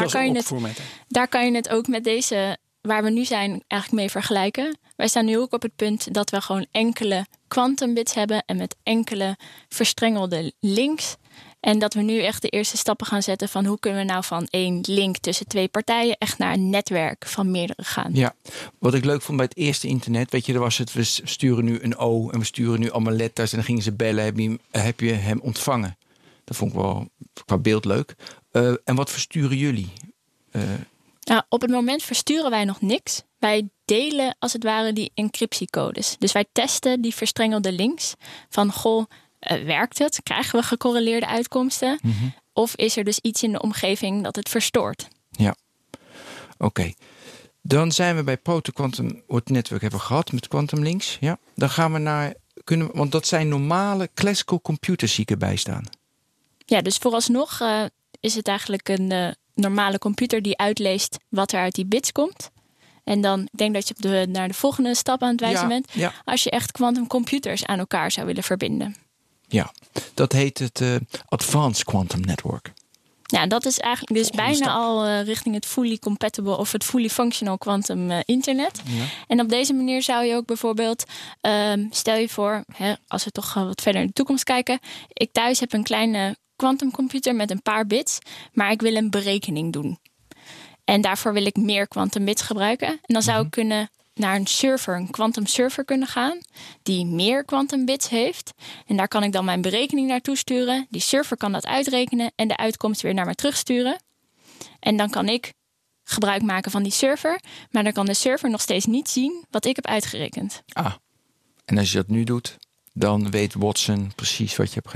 daar kan je het ook met deze, waar we nu zijn, eigenlijk mee vergelijken. Wij staan nu ook op het punt dat we gewoon enkele quantumbits hebben en met enkele verstrengelde links. En dat we nu echt de eerste stappen gaan zetten van hoe kunnen we nou van 1 link tussen 2 partijen echt naar een netwerk van meerdere gaan. Ja, wat ik leuk vond bij het eerste internet, weet je, er was het, we sturen nu een O en we sturen nu allemaal letters en dan gingen ze bellen, heb je hem ontvangen? Dat vond ik wel qua beeld leuk. En wat versturen jullie? Nou, op het moment versturen wij nog niks. Wij delen als het ware die encryptiecodes. Dus wij testen die verstrengelde links van werkt het? Krijgen we gecorreleerde uitkomsten? Mm-hmm. Of is er dus iets in de omgeving dat het verstoort? Ja, oké. Dan zijn we bij Proto-Quantum Network hebben we gehad met Quantum Links. Ja. Dan gaan we naar, want dat zijn normale classical computers die erbij staan. Ja, dus vooralsnog is het eigenlijk een normale computer die uitleest wat er uit die bits komt. En dan, ik denk dat je naar de volgende stap aan het wijzen bent. Ja. Als je echt quantumcomputers aan elkaar zou willen verbinden. Ja, dat heet het Advanced Quantum Network. Ja, dat is eigenlijk dus bijna al richting het fully compatible of het fully functional quantum internet. Ja. En op deze manier zou je ook bijvoorbeeld, stel je voor, als we toch wat verder in de toekomst kijken. Ik thuis heb een kleine quantumcomputer met een paar bits, maar ik wil een berekening doen. En daarvoor wil ik meer quantumbits gebruiken. En dan zou ik kunnen naar een quantum server kunnen gaan die meer quantumbits heeft. En daar kan ik dan mijn berekening naartoe sturen. Die server kan dat uitrekenen en de uitkomst weer naar me terugsturen. En dan kan ik gebruik maken van die server. Maar dan kan de server nog steeds niet zien wat ik heb uitgerekend. En als je dat nu doet, dan weet Watson precies wat je hebt gedaan.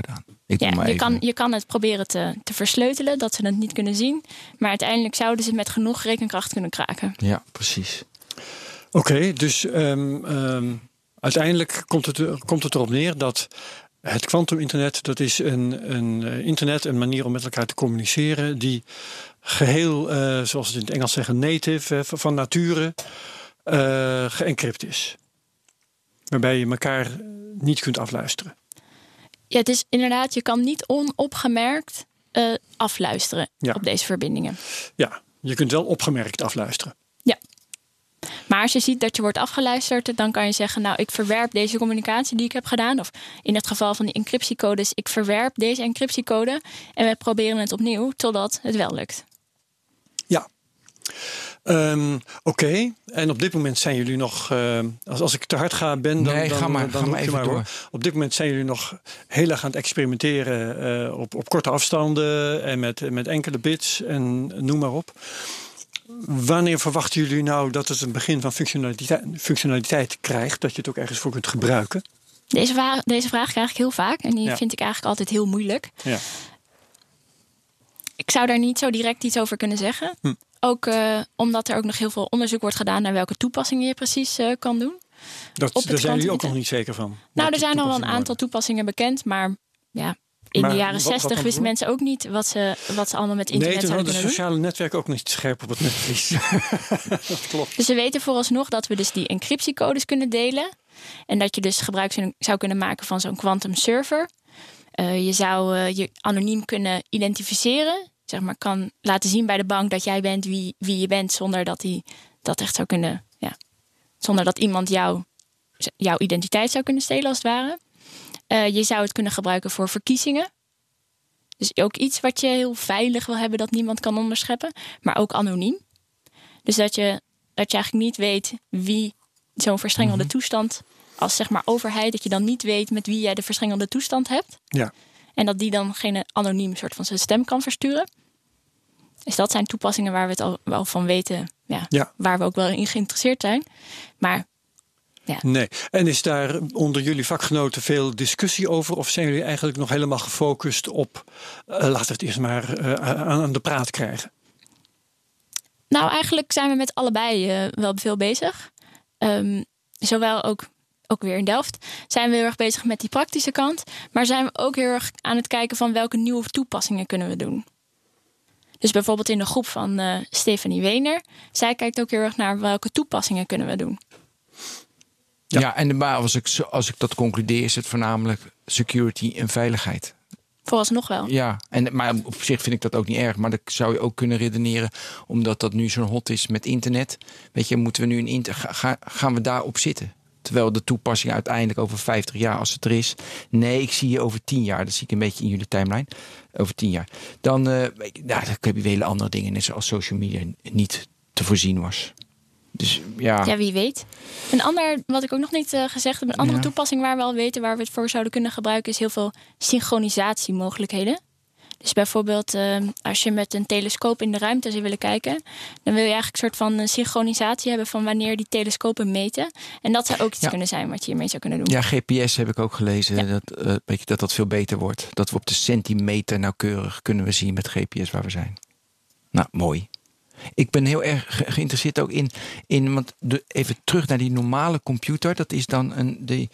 Je kan het proberen te versleutelen, dat ze het niet kunnen zien. Maar uiteindelijk zouden ze het met genoeg rekenkracht kunnen kraken. Ja, precies. Oké, dus uiteindelijk komt het erop neer dat het kwantuminternet, dat is een internet, een manier om met elkaar te communiceren die geheel, zoals ze in het Engels zeggen, native, van nature geëncrypt is. Waarbij je elkaar niet kunt afluisteren. Ja, het is inderdaad, je kan niet onopgemerkt afluisteren op deze verbindingen. Ja, je kunt wel opgemerkt afluisteren. Ja. Maar als je ziet dat je wordt afgeluisterd, dan kan je zeggen, nou, ik verwerp deze communicatie die ik heb gedaan. Of in het geval van die encryptiecodes, ik verwerp deze encryptiecode en we proberen het opnieuw totdat het wel lukt. Ja. Oké. En op dit moment zijn jullie nog, als ik te hard ga ben, dan ga maar even door. Hoor. Op dit moment zijn jullie nog heel erg aan het experimenteren op korte afstanden en met enkele bits en noem maar op. Wanneer verwachten jullie nou dat het een begin van functionaliteit krijgt, dat je het ook ergens voor kunt gebruiken? Deze vraag krijg ik heel vaak en die vind ik eigenlijk altijd heel moeilijk. Ja. Ik zou daar niet zo direct iets over kunnen zeggen. Ook omdat er ook nog heel veel onderzoek wordt gedaan naar welke toepassingen je precies kan doen. Daar zijn jullie ook nog niet zeker van? Nou, er zijn al wel een aantal toepassingen bekend, maar in de jaren 60 wisten mensen ook niet wat ze allemaal met internet zouden kunnen doen. Nee, toen hadden de sociale netwerken ook niet scherp op het netvlies. Dat klopt. Dus we weten vooralsnog dat we dus die encryptiecodes kunnen delen. En dat je dus gebruik zou kunnen maken van zo'n quantum server. Je zou je anoniem kunnen identificeren. Zeg maar, kan laten zien bij de bank dat jij bent wie je bent, zonder dat hij dat echt zou kunnen. Ja, zonder dat iemand jouw identiteit zou kunnen stelen, als het ware. Je zou het kunnen gebruiken voor verkiezingen. Dus ook iets wat je heel veilig wil hebben, dat niemand kan onderscheppen. Maar ook anoniem. Dus dat je eigenlijk niet weet wie zo'n verstrengelde toestand, als zeg maar overheid, dat je dan niet weet met wie jij de verstrengelde toestand hebt. Ja. En dat die dan geen anoniem soort van zijn stem kan versturen. Dus dat zijn toepassingen waar we het al wel van weten. Ja. Waar we ook wel in geïnteresseerd zijn. Maar ja. Nee. En is daar onder jullie vakgenoten veel discussie over? Of zijn jullie eigenlijk nog helemaal gefocust op, laten we het eerst maar aan de praat krijgen? Nou, eigenlijk zijn we met allebei wel veel bezig. Zowel ook weer in Delft zijn we heel erg bezig met die praktische kant. Maar zijn we ook heel erg aan het kijken van welke nieuwe toepassingen kunnen we doen. Dus bijvoorbeeld in de groep van Stefanie Wener. Zij kijkt ook heel erg naar welke toepassingen kunnen we doen. Ja, en maar als ik dat concludeer, is het voornamelijk security en veiligheid. Vooralsnog wel. Ja, maar op zich vind ik dat ook niet erg. Maar dat zou je ook kunnen redeneren, omdat dat nu zo'n hot is met internet. Weet je, moeten we nu gaan we daarop zitten? Terwijl de toepassing uiteindelijk over 50 jaar, als het er is. Nee, ik zie je over 10 jaar. Dat zie ik een beetje in jullie timeline. Over 10 jaar. Dan heb je weer hele andere dingen, net zoals social media niet te voorzien was. Dus ja, wie weet. Een ander, wat ik ook nog niet gezegd heb, een andere toepassing waar we al weten waar we het voor zouden kunnen gebruiken, is heel veel synchronisatiemogelijkheden. Dus bijvoorbeeld als je met een telescoop in de ruimte zou willen kijken, dan wil je eigenlijk een soort van synchronisatie hebben van wanneer die telescopen meten. En dat zou ook iets kunnen zijn wat je hiermee zou kunnen doen. Ja, GPS heb ik ook gelezen. Ja. Dat veel beter wordt. Dat we op de centimeter nauwkeurig kunnen we zien met GPS waar we zijn. Nou, mooi. Ik ben heel erg geïnteresseerd ook in want even terug naar die normale computer. Dat is dan een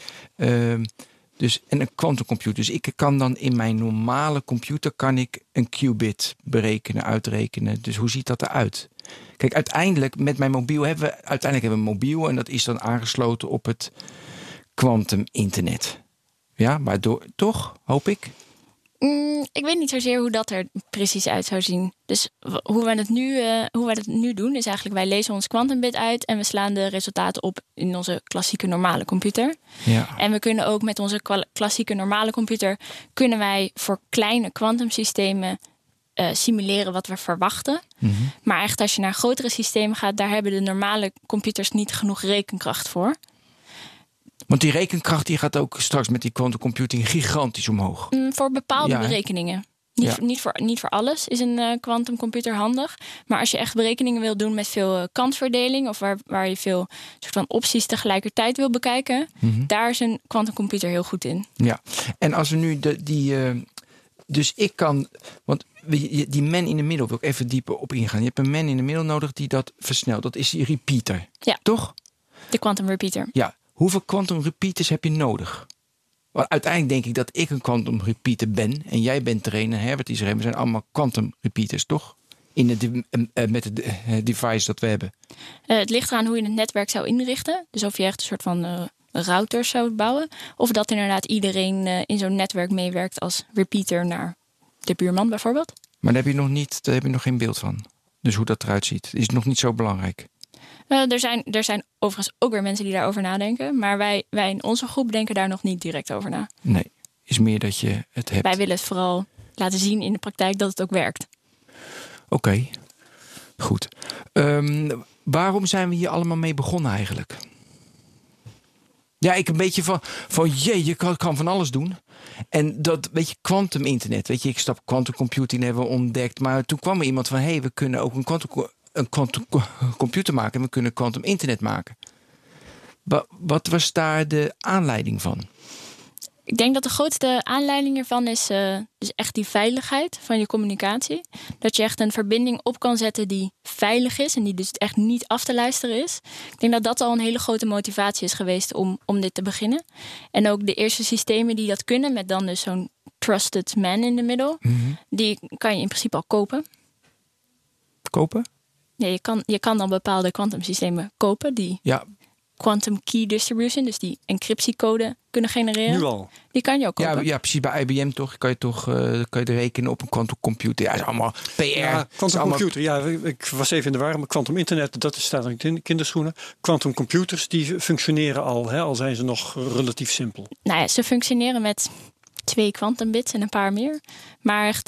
quantumcomputer. Dus ik kan dan in mijn normale computer een qubit berekenen, uitrekenen. Dus hoe ziet dat eruit? Kijk, uiteindelijk met mijn mobiel hebben we een mobiel en dat is dan aangesloten op het kwantuminternet. Ja, maar toch, hoop ik. Ik weet niet zozeer hoe dat er precies uit zou zien. Dus hoe we het nu doen is eigenlijk, wij lezen ons kwantumbit uit en we slaan de resultaten op in onze klassieke normale computer. Ja. En we kunnen ook met onze klassieke normale computer kunnen wij voor kleine kwantumsystemen simuleren wat we verwachten. Mm-hmm. Maar echt als je naar grotere systemen gaat, daar hebben de normale computers niet genoeg rekenkracht voor. Want die rekenkracht die gaat ook straks met die quantum computing gigantisch omhoog. Voor bepaalde berekeningen. Niet voor alles is een quantumcomputer handig. Maar als je echt berekeningen wil doen met veel kansverdeling, of waar je veel soort van opties tegelijkertijd wil bekijken, daar is een quantumcomputer heel goed in. Ja, en als we nu Dus ik kan... Want die man in de middel wil ik even dieper op ingaan. Je hebt een man in de middel nodig die dat versnelt. Dat is die repeater. Ja. Toch? De quantum repeater. Ja. Hoeveel quantum repeaters heb je nodig? Want uiteindelijk denk ik dat ik een quantum repeater ben. En jij bent er een en Herbert is er een. We zijn allemaal quantum repeaters, toch? Met het device dat we hebben. Het ligt eraan hoe je het netwerk zou inrichten. Dus of je echt een soort van routers zou bouwen. Of dat inderdaad iedereen in zo'n netwerk meewerkt als repeater naar de buurman bijvoorbeeld. Maar daar heb je nog geen beeld van. Dus hoe dat eruit ziet. Is nog niet zo belangrijk. Er zijn overigens ook weer mensen die daarover nadenken. Maar wij in onze groep denken daar nog niet direct over na. Nee, is meer dat je het hebt. Wij willen het vooral laten zien in de praktijk dat het ook werkt. Oké, goed. Waarom zijn we hier allemaal mee begonnen eigenlijk? Ja, ik een beetje van je kan van alles doen. En dat, weet je, quantum internet. Weet je, ik stap quantum computing hebben we ontdekt. Maar toen kwam er iemand van, we kunnen ook een quantum computer maken. En we kunnen quantum internet maken. Wat was daar de aanleiding van? Ik denk dat de grootste aanleiding hiervan is echt die veiligheid van je communicatie. Dat je echt een verbinding op kan zetten die veilig is en die dus echt niet af te luisteren is. Ik denk dat dat al een hele grote motivatie is geweest om dit te beginnen. En ook de eerste systemen die dat kunnen, met dan dus zo'n trusted man in de middel, die kan je in principe al kopen. Kopen? Ja, je kan dan bepaalde quantumsystemen kopen die... Ja. Quantum key distribution, dus die encryptiecode kunnen genereren. Nu al. Die kan je ook kopen. Ja, precies. Bij IBM toch kan je rekenen op een quantum computer. Ja, dat is allemaal PR. Ja, quantum computer. Ja, ik was even in de war. Maar quantum internet, dat staat in de kinderschoenen. Quantum computers, die functioneren al zijn ze nog relatief simpel. Nou ja, ze functioneren met 2 quantum bits en een paar meer. Maar echt,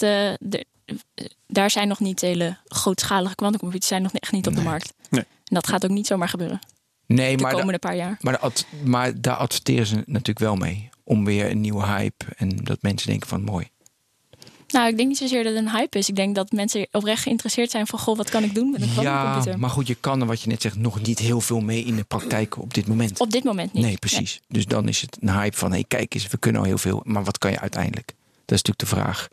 daar zijn nog niet hele grootschalige quantumcomputers zijn nog echt niet op de markt. Nee. En dat gaat ook niet zomaar gebeuren. Nee, de komende paar jaar. Maar daar adverteren ze natuurlijk wel mee. Om weer een nieuwe hype. En dat mensen denken van mooi. Nou, ik denk niet zozeer dat het een hype is. Ik denk dat mensen oprecht geïnteresseerd zijn van... goh, wat kan ik doen met een quantumcomputer? Ja, maar goed, je kan er, wat je net zegt, nog niet heel veel mee in de praktijk op dit moment. Op dit moment niet. Nee, precies. Nee. Dus dan is het een hype van, kijk eens, we kunnen al heel veel. Maar wat kan je uiteindelijk? Dat is natuurlijk de vraag.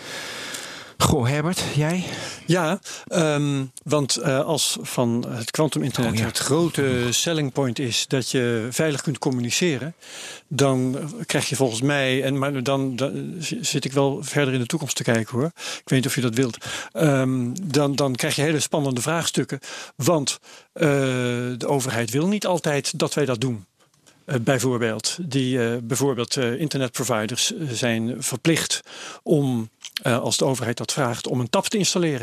Goh, Herbert, jij? Ja, want als van het quantum internet het grote selling point is dat je veilig kunt communiceren, dan krijg je volgens mij, maar dan zit ik wel verder in de toekomst te kijken hoor. Ik weet niet of je dat wilt. Dan krijg je hele spannende vraagstukken, want de overheid wil niet altijd dat wij dat doen. Bijvoorbeeld, internetproviders zijn verplicht om, als de overheid dat vraagt, om een tap te installeren.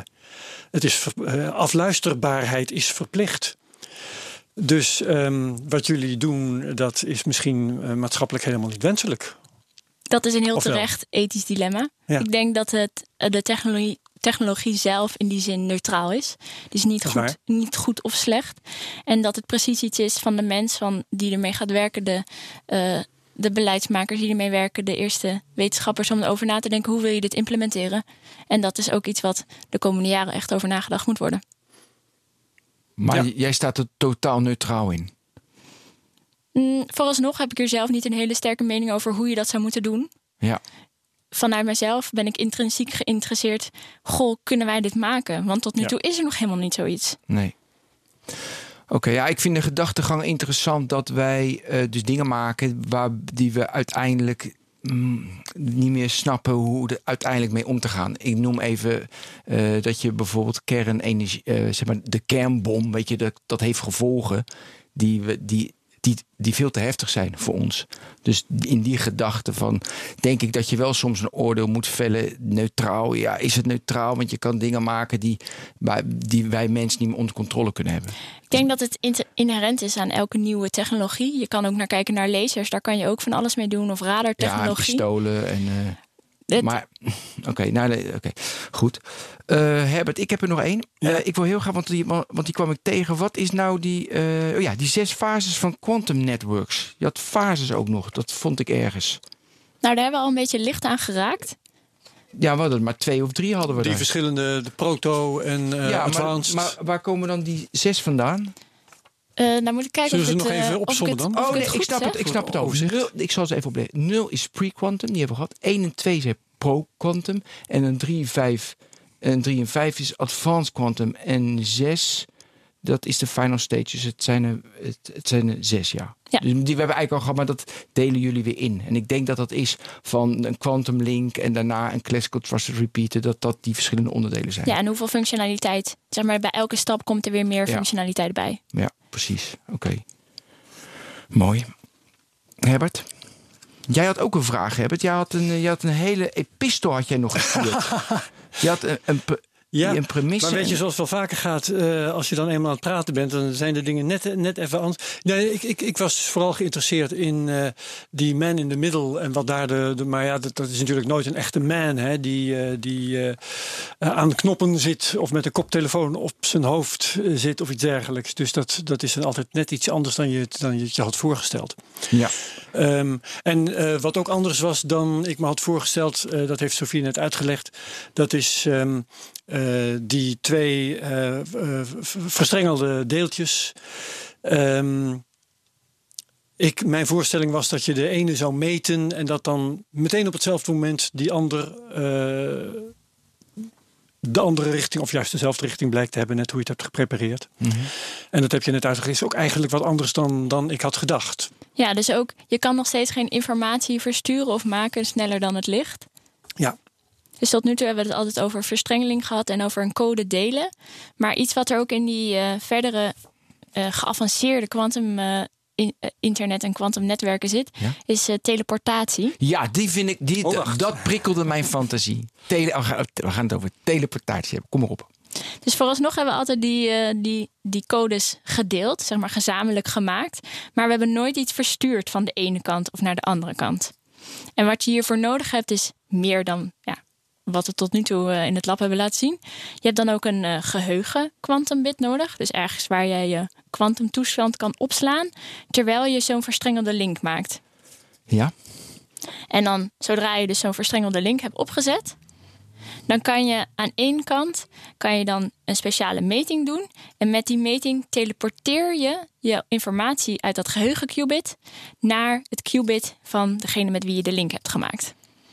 Afluisterbaarheid is verplicht. Dus wat jullie doen, dat is misschien maatschappelijk helemaal niet wenselijk. Dat is een heel terecht ethisch dilemma. Ja. Ik denk dat de technologie zelf in die zin neutraal is. Die is niet goed of slecht. En dat het precies iets is van de mens die ermee gaat werken. De beleidsmakers die ermee werken. De eerste wetenschappers om erover na te denken. Hoe wil je dit implementeren? En dat is ook iets wat de komende jaren echt over nagedacht moet worden. Maar jij staat er totaal neutraal in. Vooralsnog heb ik er zelf niet een hele sterke mening over hoe je dat zou moeten doen. Ja. Vanuit mezelf ben ik intrinsiek geïnteresseerd. Goh, kunnen wij dit maken? Want tot nu toe is er nog helemaal niet zoiets. Nee. Oké, ik vind de gedachtegang interessant dat wij dus dingen maken die we uiteindelijk niet meer snappen hoe er uiteindelijk mee om te gaan. Ik noem even dat je bijvoorbeeld kernenergie, zeg maar de kernbom, weet je, dat heeft gevolgen die veel te heftig zijn voor ons. Dus in die gedachte van, denk ik dat je wel soms een oordeel moet vellen. Neutraal, ja, is het neutraal? Want je kan dingen maken die wij mensen niet meer onder controle kunnen hebben. Ik denk dat het inherent is aan elke nieuwe technologie. Je kan ook kijken naar lasers, daar kan je ook van alles mee doen. Of radartechnologie. Ja, pistolen en... Maar, oké, goed. Herbert, ik heb er nog één. Ja. Ik wil heel graag, want die kwam ik tegen. Wat is nou die 6 fases van quantum networks? Je had fases ook nog, dat vond ik ergens. Nou, daar hebben we al een beetje licht aan geraakt. Ja, we hadden maar 2 of 3 hadden we die daar. Verschillende, de proto en advanced. Maar waar komen dan die 6 vandaan? Nou moet ik kijken. Zullen ze nog even opzommen dan? Ik snap het overzicht. Ik zal ze even opleggen. 0 is pre-quantum, die hebben we gehad. 1 en 2 zijn Pro Quantum. En een 3 en 5 is Advanced Quantum. En 6, dat is de final stages. Het zijn er 6, ja. Dus die we hebben eigenlijk al gehad, maar dat delen jullie weer in. En ik denk dat dat is van een Quantum Link en daarna een Classical Trusted Repeater, dat die verschillende onderdelen zijn. Ja, en hoeveel functionaliteit? Zeg maar, bij elke stap komt er weer meer functionaliteit bij. Ja, precies. Oké. Mooi. Herbert? Jij had ook een vraag, Herbert. Jij had een hele epistel had jij nog gestuurd. Je had een premisse. Maar weet je, zoals het wel vaker gaat, als je dan eenmaal aan het praten bent, dan zijn de dingen net even anders. Nee, ik was dus vooral geïnteresseerd in die man in the middle en wat daar maar ja, dat is natuurlijk nooit een echte man, hè, die aan de knoppen zit of met een koptelefoon op zijn hoofd zit of iets dergelijks. Dus dat is dan altijd net iets anders dan je je had voorgesteld. Ja. En wat ook anders was dan ik me had voorgesteld, dat heeft Sophie net uitgelegd, dat is die 2 verstrengelde deeltjes. Mijn voorstelling was dat je de ene zou meten en dat dan meteen op hetzelfde moment die de andere richting, of juist dezelfde richting blijkt te hebben, net hoe je het hebt geprepareerd. Mm-hmm. En dat heb je net uitgelegd, is ook eigenlijk wat anders dan ik had gedacht. Ja, dus ook, je kan nog steeds geen informatie versturen of maken sneller dan het licht. Ja. Dus tot nu toe hebben we het altijd over verstrengeling gehad en over een code delen. Maar iets wat er ook in die verdere geavanceerde quantum internet en quantumnetwerken zit, is teleportatie. Ja, die vind ik, dat prikkelde mijn fantasie. We gaan het over teleportatie hebben. Kom maar op. Dus vooralsnog hebben we altijd die codes gedeeld, zeg maar gezamenlijk gemaakt. Maar we hebben nooit iets verstuurd van de ene kant of naar de andere kant. En wat je hiervoor nodig hebt is meer dan wat we tot nu toe in het lab hebben laten zien. Je hebt dan ook een geheugen quantumbit nodig. Dus ergens waar jij je quantumtoestand kan opslaan terwijl je zo'n verstrengelde link maakt. Ja. En dan, zodra je dus zo'n verstrengelde link hebt opgezet, dan kan je aan één kant dan een speciale meting doen. En met die meting teleporteer je informatie uit dat geheugen qubit naar het qubit van degene met wie je de link hebt gemaakt.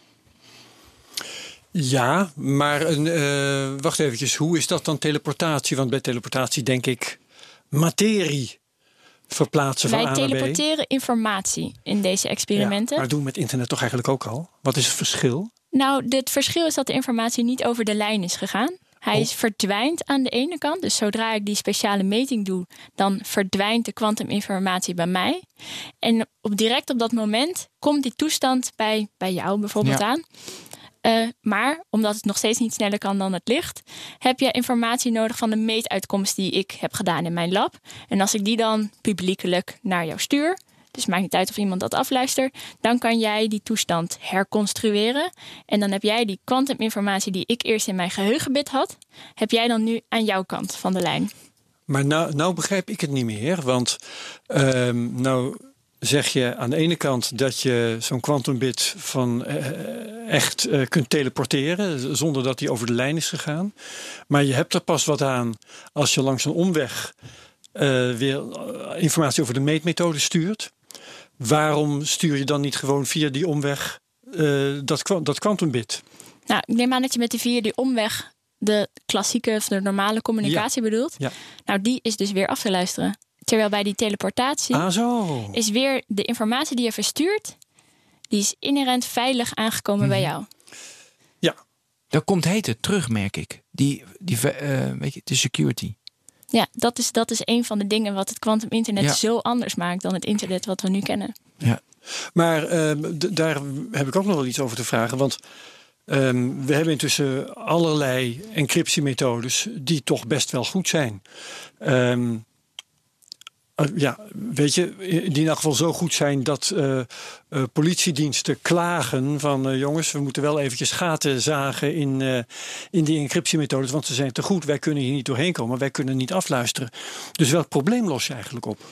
Ja, maar wacht eventjes. Hoe is dat dan teleportatie? Want bij teleportatie denk ik materie verplaatsen van A naar B. Wij teleporteren informatie in deze experimenten. Ja, maar doen we met internet toch eigenlijk ook al? Wat is het verschil? Nou, het verschil is dat de informatie niet over de lijn is gegaan. Hij is verdwijnt aan de ene kant. Dus zodra ik die speciale meting doe, dan verdwijnt de kwantuminformatie bij mij. En direct op dat moment komt die toestand bij jou bijvoorbeeld aan. Maar omdat het nog steeds niet sneller kan dan het licht, heb je informatie nodig van de meetuitkomst die ik heb gedaan in mijn lab. En als ik die dan publiekelijk naar jou stuur, dus maakt niet uit of iemand dat afluistert, dan kan jij die toestand herconstrueren. En dan heb jij die kwantuminformatie die ik eerst in mijn geheugenbit had, heb jij dan nu aan jouw kant van de lijn. Maar nou begrijp ik het niet meer, want nou zeg je aan de ene kant dat je zo'n quantumbit van echt kunt teleporteren zonder dat die over de lijn is gegaan. Maar je hebt er pas wat aan als je langs een omweg weer informatie over de meetmethode stuurt. Waarom stuur je dan niet gewoon via die omweg dat quantumbit? Nou, ik neem aan dat je via die omweg de klassieke of de normale communicatie bedoelt. Ja. Nou, die is dus weer af te luisteren. Terwijl bij die teleportatie is weer de informatie die je verstuurt, die is inherent veilig aangekomen bij jou. Ja. Daar komt heten terug, merk ik. Weet je, de security. Ja, dat is een van de dingen wat het quantum internet zo anders maakt dan het internet wat we nu kennen. Ja. Maar daar heb ik ook nog wel iets over te vragen. Want we hebben intussen allerlei encryptiemethodes die toch best wel goed zijn. Weet je, die in elk geval zo goed zijn dat politiediensten klagen van jongens, we moeten wel eventjes gaten zagen in die encryptiemethodes, want ze zijn te goed, wij kunnen hier niet doorheen komen, wij kunnen niet afluisteren. Dus welk probleem los je eigenlijk op?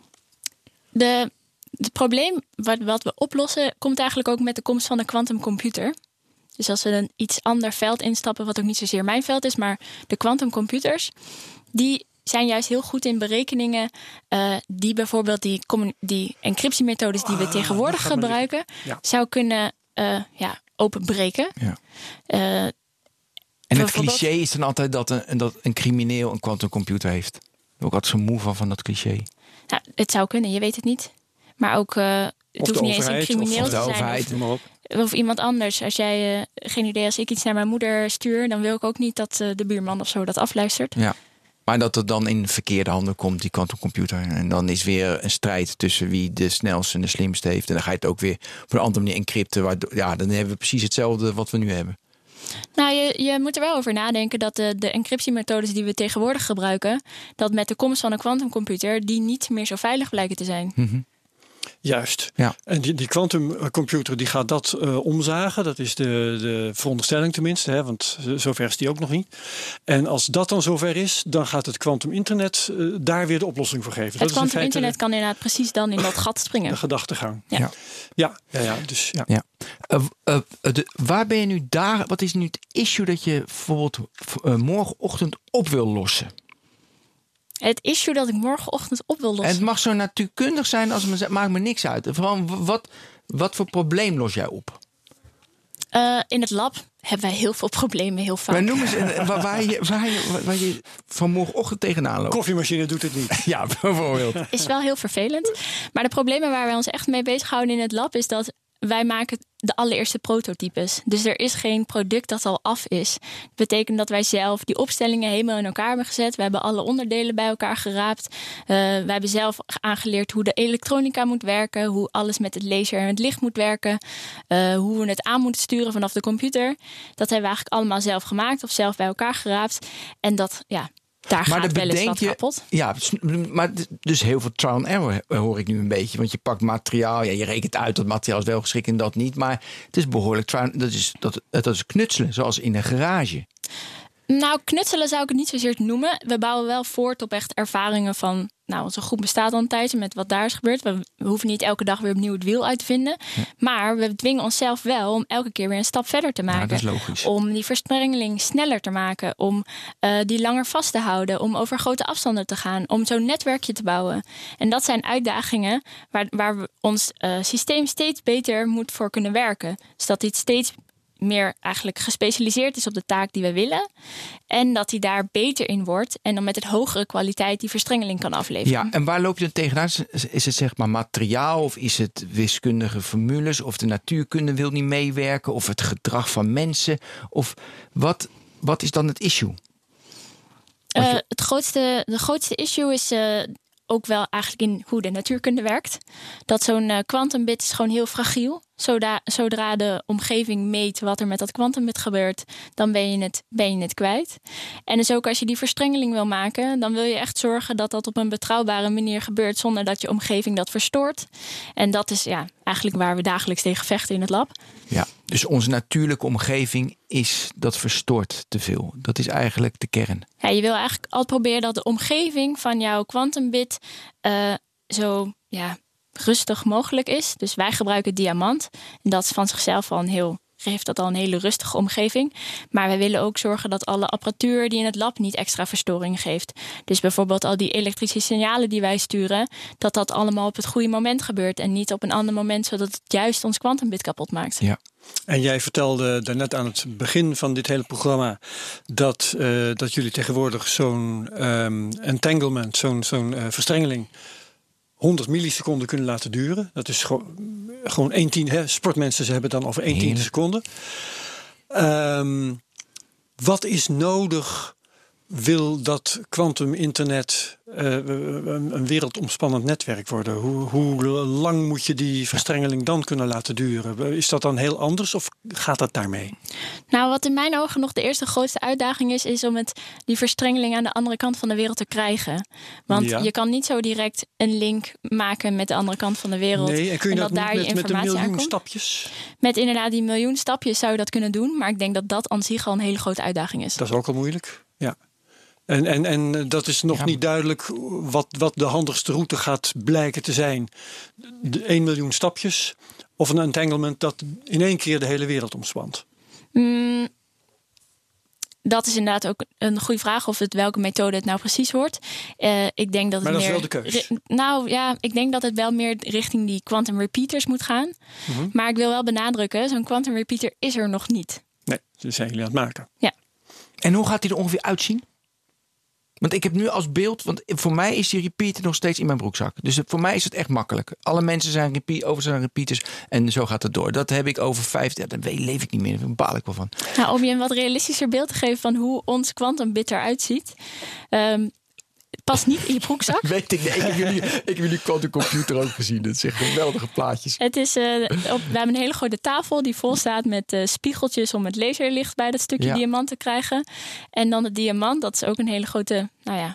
Het probleem wat we oplossen komt eigenlijk ook met de komst van de quantumcomputer. Dus als we een iets ander veld instappen, wat ook niet zozeer mijn veld is, maar de quantumcomputers, die zijn juist heel goed in berekeningen die bijvoorbeeld die encryptiemethodes die we tegenwoordig gebruiken, zou kunnen openbreken. Ja. En het cliché is dan altijd dat een crimineel een quantumcomputer heeft. Ik ben ook altijd zo moe van dat cliché. Nou, het zou kunnen, je weet het niet. Maar ook, het hoeft niet eens een crimineel te zijn. Of iemand anders. Als jij, geen idee, als ik iets naar mijn moeder stuur, dan wil ik ook niet dat de buurman of zo dat afluistert. Ja. Maar dat het dan in verkeerde handen komt, die quantumcomputer. En dan is weer een strijd tussen wie de snelste en de slimste heeft. En dan ga je het ook weer op een andere manier encrypten. Waardoor, dan hebben we precies hetzelfde wat we nu hebben. Nou, je moet er wel over nadenken dat de encryptiemethodes die we tegenwoordig gebruiken, dat met de komst van een quantumcomputer die niet meer zo veilig blijken te zijn. Mm-hmm. Juist. Ja. En die quantumcomputer die gaat dat omzagen. Dat is de veronderstelling tenminste. Hè, want zover is die ook nog niet. En als dat dan zover is, dan gaat het quantum-internet daar weer de oplossing voor geven. Het quantum-internet kan inderdaad precies dan in dat gat springen. De gedachtegang. Ja. Dus. Waar ben je nu wat is nu het issue dat je bijvoorbeeld morgenochtend op wil lossen? Het issue dat ik morgenochtend op wil lossen. En het mag zo natuurkundig zijn als het maakt me niks uit. Vooral, wat voor probleem los jij op? In het lab hebben wij heel veel problemen, heel vaak. Maar noem eens waar je van morgenochtend tegenaan loopt. Koffiemachine doet het niet. Ja, bijvoorbeeld. Is wel heel vervelend. Maar de problemen waar wij ons echt mee bezighouden in het lab is dat wij maken de allereerste prototypes. Dus er is geen product dat al af is. Dat betekent dat wij zelf die opstellingen helemaal in elkaar hebben gezet. We hebben alle onderdelen bij elkaar geraapt. Wij hebben zelf aangeleerd hoe de elektronica moet werken. Hoe alles met het laser en het licht moet werken. Hoe we het aan moeten sturen vanaf de computer. Dat hebben we eigenlijk allemaal zelf gemaakt of zelf bij elkaar geraapt. En dat, daar gaat wel eens wat kapot. Ja, maar dus heel veel trial and error hoor ik nu een beetje. Want je pakt materiaal, je rekent uit dat materiaal is wel geschikt en dat niet. Maar het is behoorlijk trial. Dat is knutselen, zoals in een garage. Nou, knutselen zou ik het niet zozeer noemen. We bouwen wel voort op echt ervaringen van onze groep bestaat al een tijdje met wat daar is gebeurd. We hoeven niet elke dag weer opnieuw het wiel uit te vinden. Ja. Maar we dwingen onszelf wel om elke keer weer een stap verder te maken. Ja, dat is logisch. Om die verstrengeling sneller te maken. Om die langer vast te houden. Om over grote afstanden te gaan. Om zo'n netwerkje te bouwen. En dat zijn uitdagingen waar we ons systeem steeds beter moet voor kunnen werken. Dus dat dit steeds meer eigenlijk gespecialiseerd is op de taak die we willen. En dat hij daar beter in wordt. En dan met het hogere kwaliteit die verstrengeling kan afleveren. Ja, en waar loop je dan tegenaan? Is het zeg maar materiaal? Of is het wiskundige formules? Of de natuurkunde wil niet meewerken? Of het gedrag van mensen? Of wat is dan het issue? De grootste issue is ook wel eigenlijk in hoe de natuurkunde werkt. Dat zo'n quantumbit is gewoon heel fragiel. Zodra de omgeving meet wat er met dat quantumbit gebeurt, dan ben je het kwijt. En dus ook als je die verstrengeling wil maken, dan wil je echt zorgen dat dat op een betrouwbare manier gebeurt zonder dat je omgeving dat verstoort. En dat is eigenlijk waar we dagelijks tegen vechten in het lab. Ja, dus onze natuurlijke omgeving dat verstoort te veel. Dat is eigenlijk de kern. Ja, je wil eigenlijk altijd proberen dat de omgeving van jouw quantumbit zo rustig mogelijk is. Dus wij gebruiken diamant. En dat is van zichzelf geeft dat al een hele rustige omgeving. Maar wij willen ook zorgen dat alle apparatuur die in het lab niet extra verstoring geeft. Dus bijvoorbeeld al die elektrische signalen die wij sturen, dat allemaal op het goede moment gebeurt. En niet op een ander moment, zodat het juist ons quantumbit kapot maakt. Ja. En jij vertelde daarnet aan het begin van dit hele programma dat jullie tegenwoordig zo'n entanglement, zo'n verstrengeling 100 milliseconden kunnen laten duren. Dat is gewoon 1/10. Sportmensen ze hebben het dan over 1/10 seconde. Wat is nodig? Wil dat quantum-internet een wereldomspannend netwerk worden? Hoe lang moet je die verstrengeling dan kunnen laten duren? Is dat dan heel anders of gaat dat daarmee? Nou, wat in mijn ogen nog de eerste grootste uitdaging is om die verstrengeling aan de andere kant van de wereld te krijgen. Want je kan niet zo direct een link maken met de andere kant van de wereld. Nee, en kun je dat daar niet met een miljoen aankomt. stapjes? Met inderdaad die miljoen stapjes zou je dat kunnen doen. Maar ik denk dat dat aan zich al een hele grote uitdaging is. Dat is ook al moeilijk, ja. En dat is nog niet duidelijk wat de handigste route gaat blijken te zijn. 1 miljoen stapjes of een entanglement dat in één keer de hele wereld omspant. dat is inderdaad ook een goede vraag of welke methode het nou precies wordt. Ik denk dat het maar dat meer, is wel de keus. Ik denk dat het wel meer richting die quantum repeaters moet gaan. Mm-hmm. Maar ik wil wel benadrukken, zo'n quantum repeater is er nog niet. Nee, dat zijn jullie aan het maken. Ja. En hoe gaat die er ongeveer uitzien? Want ik heb nu als beeld, want voor mij is die repeater nog steeds in mijn broekzak. Dus voor mij is het echt makkelijk. Alle mensen zijn repeaters en zo gaat het door. Dat heb ik over 50 jaar, daar leef ik niet meer. Daar baal ik wel van. Nou, om je een wat realistischer beeld te geven van hoe ons quantumbit eruit ziet. Het past niet in je broekzak. Weet ik, ik heb jullie quantumcomputer ook gezien. Dat zijn geweldige plaatjes. Het is, we hebben een hele grote tafel die vol staat met spiegeltjes om het laserlicht bij dat stukje diamant te krijgen. En dan de diamant, dat is ook een hele grote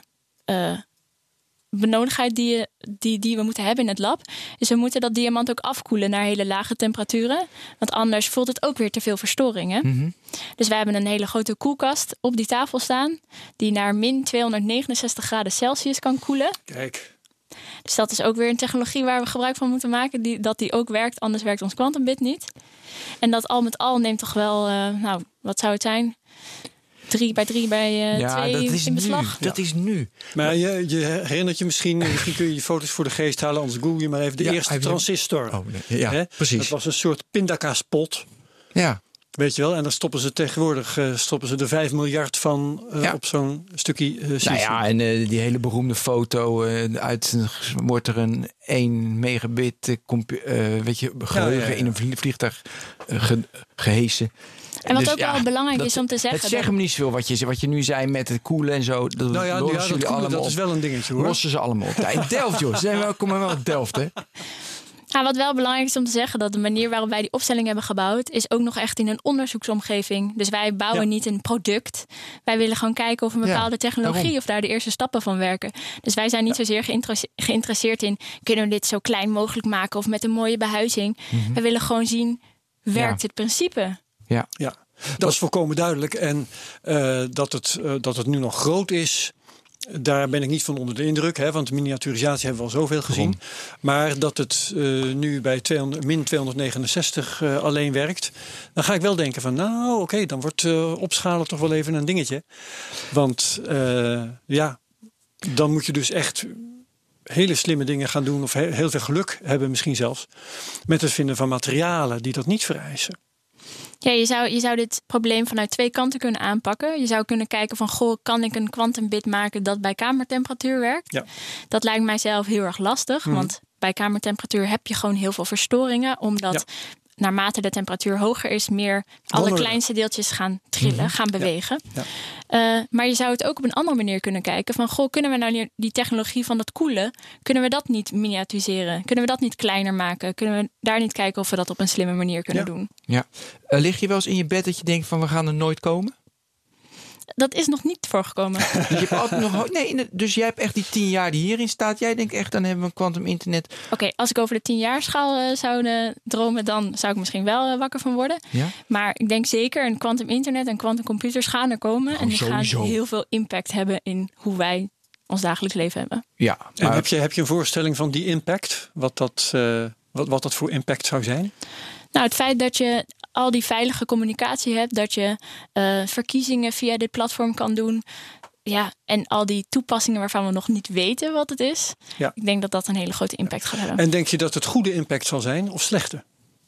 benodigdheid die we moeten hebben in het lab. Dus we moeten dat diamant ook afkoelen naar hele lage temperaturen. Want anders voelt het ook weer te veel verstoring. Hè? Mm-hmm. Dus wij hebben een hele grote koelkast op die tafel staan die naar min 269 graden Celsius kan koelen. Kijk. Dus dat is ook weer een technologie waar we gebruik van moeten maken. Dat die ook werkt, anders werkt ons quantumbit niet. En dat al met al neemt toch wel, wat zou het zijn? 3 bij 2 in beslag. Dat is nu. Maar je herinnert je misschien kun je foto's voor de geest halen, anders google je maar even de eerste transistor. Oh, nee. Ja, precies. Dat was een soort pindakaaspot. Ja. Weet je wel, en dan stoppen ze tegenwoordig er 5 miljard van op zo'n stukje silicium. Nou ja, en die hele beroemde foto, wordt er een 1 megabit geheugen in een vliegtuig gehesen. En wat dus, ook wel belangrijk is om te zeggen. Het zegt me niet zoveel wat je nu zei met het koelen en zo. Dat is wel een dingetje hoor. Lossen ze allemaal op. In Delft, joh. Kom maar wel uit Delft, hè. Nou, wat wel belangrijk is om te zeggen, dat de manier waarop wij die opstelling hebben gebouwd, is ook nog echt in een onderzoeksomgeving. Dus wij bouwen niet een product. Wij willen gewoon kijken of een bepaalde technologie of daar de eerste stappen van werken. Dus wij zijn niet zozeer geïnteresseerd in, kunnen we dit zo klein mogelijk maken of met een mooie behuizing. Mm-hmm. Wij willen gewoon zien, werkt het principe? Ja, dat is volkomen duidelijk. En dat het nu nog groot is, daar ben ik niet van onder de indruk. Hè, want miniaturisatie hebben we al zoveel gezien. Maar dat het nu bij min 269 alleen werkt, dan ga ik wel denken van dan wordt opschalen toch wel even een dingetje. Want dan moet je dus echt hele slimme dingen gaan doen of heel veel geluk hebben misschien zelfs met het vinden van materialen die dat niet vereisen. Ja, je zou dit probleem vanuit 2 kanten kunnen aanpakken. Je zou kunnen kijken van, kan ik een quantumbit maken dat bij kamertemperatuur werkt? Ja. Dat lijkt mij zelf heel erg lastig, want bij kamertemperatuur heb je gewoon heel veel verstoringen, omdat naarmate de temperatuur hoger is, meer alle kleinste deeltjes gaan trillen, gaan bewegen. Ja. Ja. Maar je zou het ook op een andere manier kunnen kijken van, kunnen we nou die technologie van dat koelen, kunnen we dat niet miniaturiseren? Kunnen we dat niet kleiner maken? Kunnen we daar niet kijken of we dat op een slimme manier kunnen doen? Ja. Lig je wel eens in je bed dat je denkt van, we gaan er nooit komen? Dat is nog niet voorgekomen. Dus, je hebt altijd dus jij hebt echt die 10 jaar die hierin staat. Jij denkt echt, dan hebben we een quantum internet. Oké, als ik over de 10 jaar schaal zou dromen, dan zou ik misschien wel wakker van worden. Ja? Maar ik denk zeker, een quantum internet en quantum computers gaan er komen. En die gaan heel veel impact hebben in hoe wij ons dagelijks leven hebben. Ja, maar en heb je een voorstelling van die impact? Wat dat voor impact zou zijn? Nou, het feit dat je al die veilige communicatie hebt, dat je verkiezingen via dit platform kan doen. Ja, en al die toepassingen waarvan we nog niet weten wat het is. Ja. Ik denk dat dat een hele grote impact gaat hebben. En denk je dat het goede impact zal zijn of slechte?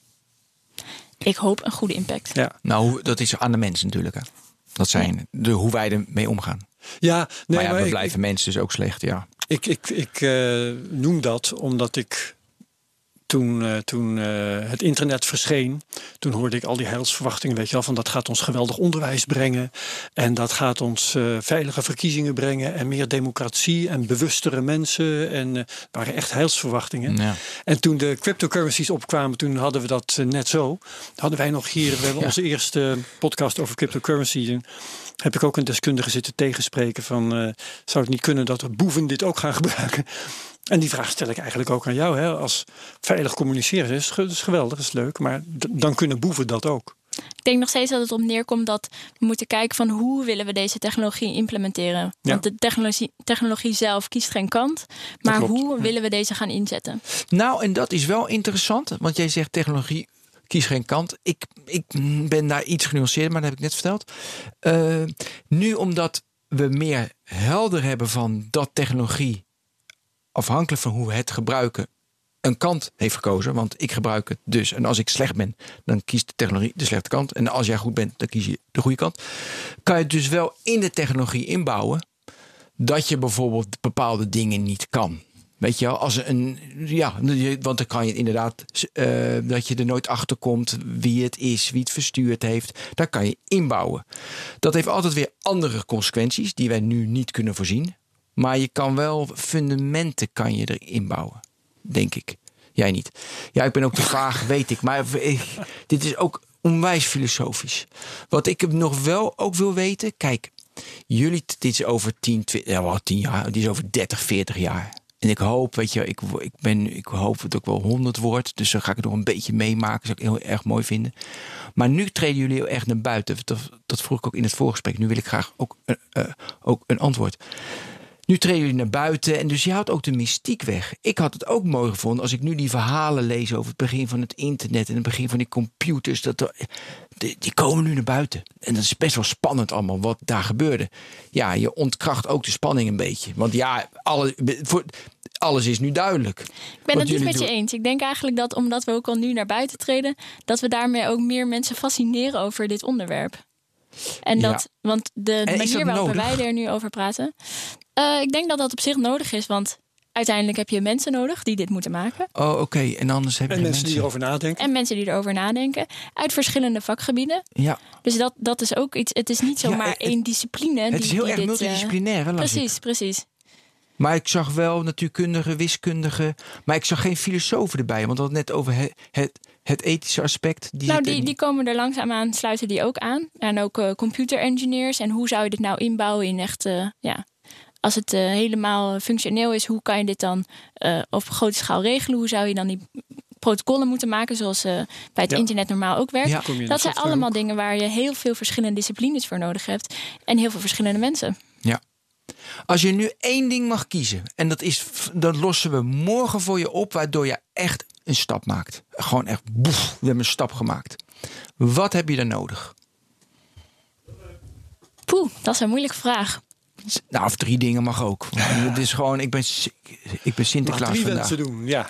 Ik hoop een goede impact. Ja. Nou, dat is aan de mensen natuurlijk. Hè. Dat zijn hoe wij ermee omgaan. Ja, maar we blijven mensen dus ook slecht, ja. Ik noem dat omdat ik toen het internet verscheen, toen hoorde ik al die heilsverwachtingen, weet je wel, van dat gaat ons geweldig onderwijs brengen en dat gaat ons veilige verkiezingen brengen en meer democratie en bewustere mensen en waren echt heilsverwachtingen. Ja. En toen de cryptocurrencies opkwamen, toen hadden we dat net zo. Hadden wij nog hier, we hebben onze eerste podcast over cryptocurrency. Heb ik ook een deskundige zitten tegenspreken van zou het niet kunnen dat de boeven dit ook gaan gebruiken? En die vraag stel ik eigenlijk ook aan jou. Hè? Als veilig communiceren is geweldig, is leuk. Maar dan kunnen boeven dat ook. Ik denk nog steeds dat het op neerkomt dat we moeten kijken van hoe willen we deze technologie implementeren. Want de technologie zelf kiest geen kant. Maar hoe willen we deze gaan inzetten? Nou, en dat is wel interessant. Want jij zegt technologie kies geen kant. Ik ben daar iets genuanceerder, maar dat heb ik net verteld. Nu omdat we meer helder hebben van dat technologie, afhankelijk van hoe we het gebruiken, een kant heeft gekozen. Want ik gebruik het dus. En als ik slecht ben, dan kiest de technologie de slechte kant. En als jij goed bent, dan kies je de goede kant. Kan je dus wel in de technologie inbouwen dat je bijvoorbeeld bepaalde dingen niet kan. Weet je wel, want dan kan je inderdaad dat je er nooit achter komt wie het is, wie het verstuurd heeft. Daar kan je inbouwen. Dat heeft altijd weer andere consequenties die wij nu niet kunnen voorzien. Maar je kan wel fundamenten kan je erin bouwen, denk ik. Jij niet. Ja, ik ben ook te vaag, weet ik. Maar dit is ook onwijs filosofisch. Wat ik nog wel ook wil weten, kijk, jullie, dit is over 10 jaar, dit is over 30, 40 jaar. En ik hoop, weet je, ik hoop dat het ook wel 100 wordt. Dus dan ga ik het nog een beetje meemaken. Dat zou ik heel erg mooi vinden. Maar nu treden jullie heel erg naar buiten. Dat vroeg ik ook in het voorgesprek. Nu wil ik graag ook een antwoord. Nu treden jullie naar buiten en dus je houdt ook de mystiek weg. Ik had het ook mooi gevonden als ik nu die verhalen lees over het begin van het internet en het begin van die computers. Die komen nu naar buiten. En dat is best wel spannend allemaal wat daar gebeurde. Ja, je ontkracht ook de spanning een beetje. Want ja, alles is nu duidelijk. Ik ben het niet met je eens. Ik denk eigenlijk dat omdat we ook al nu naar buiten treden, dat we daarmee ook meer mensen fascineren over dit onderwerp. En want de manier waarop wij er nu over praten. Ik denk dat dat op zich nodig is, want uiteindelijk heb je mensen nodig die dit moeten maken. Oh, oké. En anders heb je mensen die erover nadenken. En mensen die erover nadenken. Uit verschillende vakgebieden. Ja. Dus dat is ook iets. Het is niet zomaar één discipline. Het is heel erg multidisciplinair. Precies. Maar ik zag wel natuurkundige, wiskundige. Maar ik zag geen filosofen erbij. Want we hadden het net over het ethische aspect. Die komen er langzaamaan, sluiten die ook aan. En ook computer engineers. En hoe zou je dit nou inbouwen in echt... Als het helemaal functioneel is, hoe kan je dit dan op grote schaal regelen? Hoe zou je dan die protocollen moeten maken zoals bij het internet normaal ook werkt? Ja. Dat zijn allemaal dingen waar je heel veel verschillende disciplines voor nodig hebt. En heel veel verschillende mensen. Ja. Als je nu één ding mag kiezen, en dat lossen we morgen voor je op, waardoor je echt een stap maakt. Gewoon echt, we hebben een stap gemaakt. Wat heb je dan nodig? Dat is een moeilijke vraag. Nou, of 3 dingen mag ook. Het is gewoon, ik ben Sinterklaas 3 vandaag. wensen doen, ja.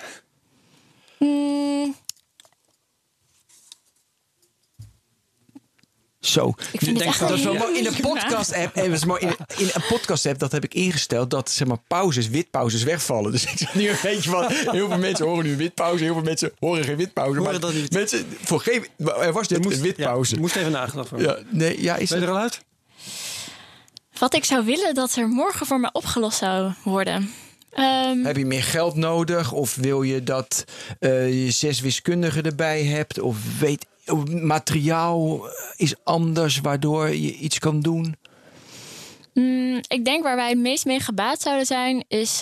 Zo. Ik vind het echt dat is wel mooi in een podcast-app. In een podcast-app, dat heb ik ingesteld, dat zeg maar witpauzes wegvallen. Dus ik zeg nu een beetje van, heel veel mensen horen nu een witpauze, heel veel mensen horen geen witpauze. Horen dat niet. Mensen, er was dit een witpauze. Je moest even nagedacht worden. Ben je er al uit? Wat ik zou willen dat er morgen voor mij opgelost zou worden. Heb je meer geld nodig? Of wil je dat je 6 wiskundigen erbij hebt? Of materiaal is anders waardoor je iets kan doen? Ik denk waar wij het meest mee gebaat zouden zijn is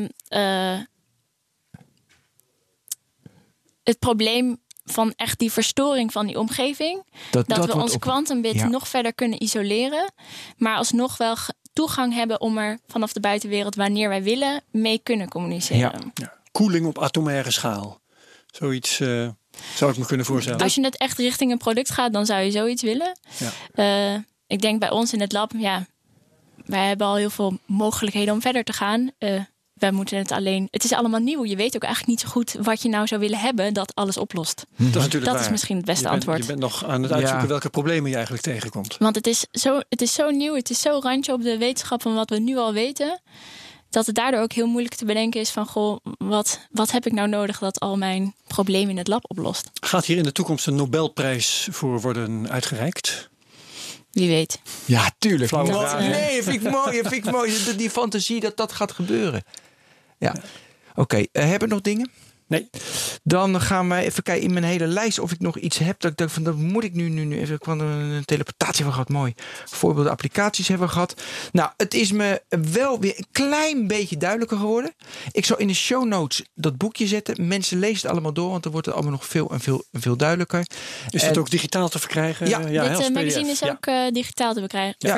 het probleem van echt die verstoring van die omgeving. Dat we ons kwantumbit nog verder kunnen isoleren. Maar alsnog wel toegang hebben om er vanaf de buitenwereld, wanneer wij willen, mee kunnen communiceren. Ja. Koeling op atomaire schaal. Zoiets zou ik me kunnen voorstellen. Als je het echt richting een product gaat, dan zou je zoiets willen. Ja. Ik denk bij ons in het lab, wij hebben al heel veel mogelijkheden om verder te gaan. Wij moeten het alleen. Het is allemaal nieuw. Je weet ook eigenlijk niet zo goed wat je nou zou willen hebben dat alles oplost. Dat is misschien het beste antwoord. Je bent nog aan het uitzoeken welke problemen je eigenlijk tegenkomt. Want het is zo nieuw. Het is zo randje op de wetenschap van wat we nu al weten. Dat het daardoor ook heel moeilijk te bedenken is van, goh, wat heb ik nou nodig dat al mijn problemen in het lab oplost? Gaat hier in de toekomst een Nobelprijs voor worden uitgereikt? Wie weet. Ja, tuurlijk. Nee, vind ik mooi. Die fantasie dat gaat gebeuren. Ja. Oké, hebben we nog dingen? Nee. Dan gaan wij even kijken in mijn hele lijst of ik nog iets heb. Dat ik dacht van, dat moet ik nu even. Ik had een teleportatie hebben gehad, mooi. Voorbeelden, applicaties hebben we gehad. Nou, het is me wel weer een klein beetje duidelijker geworden. Ik zal in de show notes dat boekje zetten. Mensen lezen het allemaal door, want dan wordt het allemaal nog veel en veel duidelijker. Is dat ook digitaal te verkrijgen? Ja, dit magazine is ook digitaal te verkrijgen. Ja,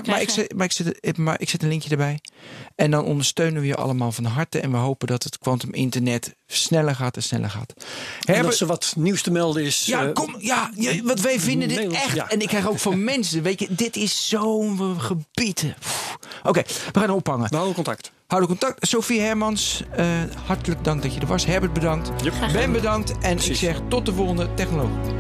maar ik zet een linkje erbij. En dan ondersteunen we je allemaal van harte. En we hopen dat het quantum internet sneller gaat en sneller gaat. En als er wat nieuws te melden is... Ja, wat wij vinden dit Nederland, echt. ja. En ik krijg ook van mensen, weet je, dit is zo'n gebied. Oké, we gaan ophangen. We houden contact. Houden contact. Sophie Hermans, hartelijk dank dat je er was. Herbert bedankt. Yep. Ben bedankt. En Precies. ik zeg tot de volgende technoloog.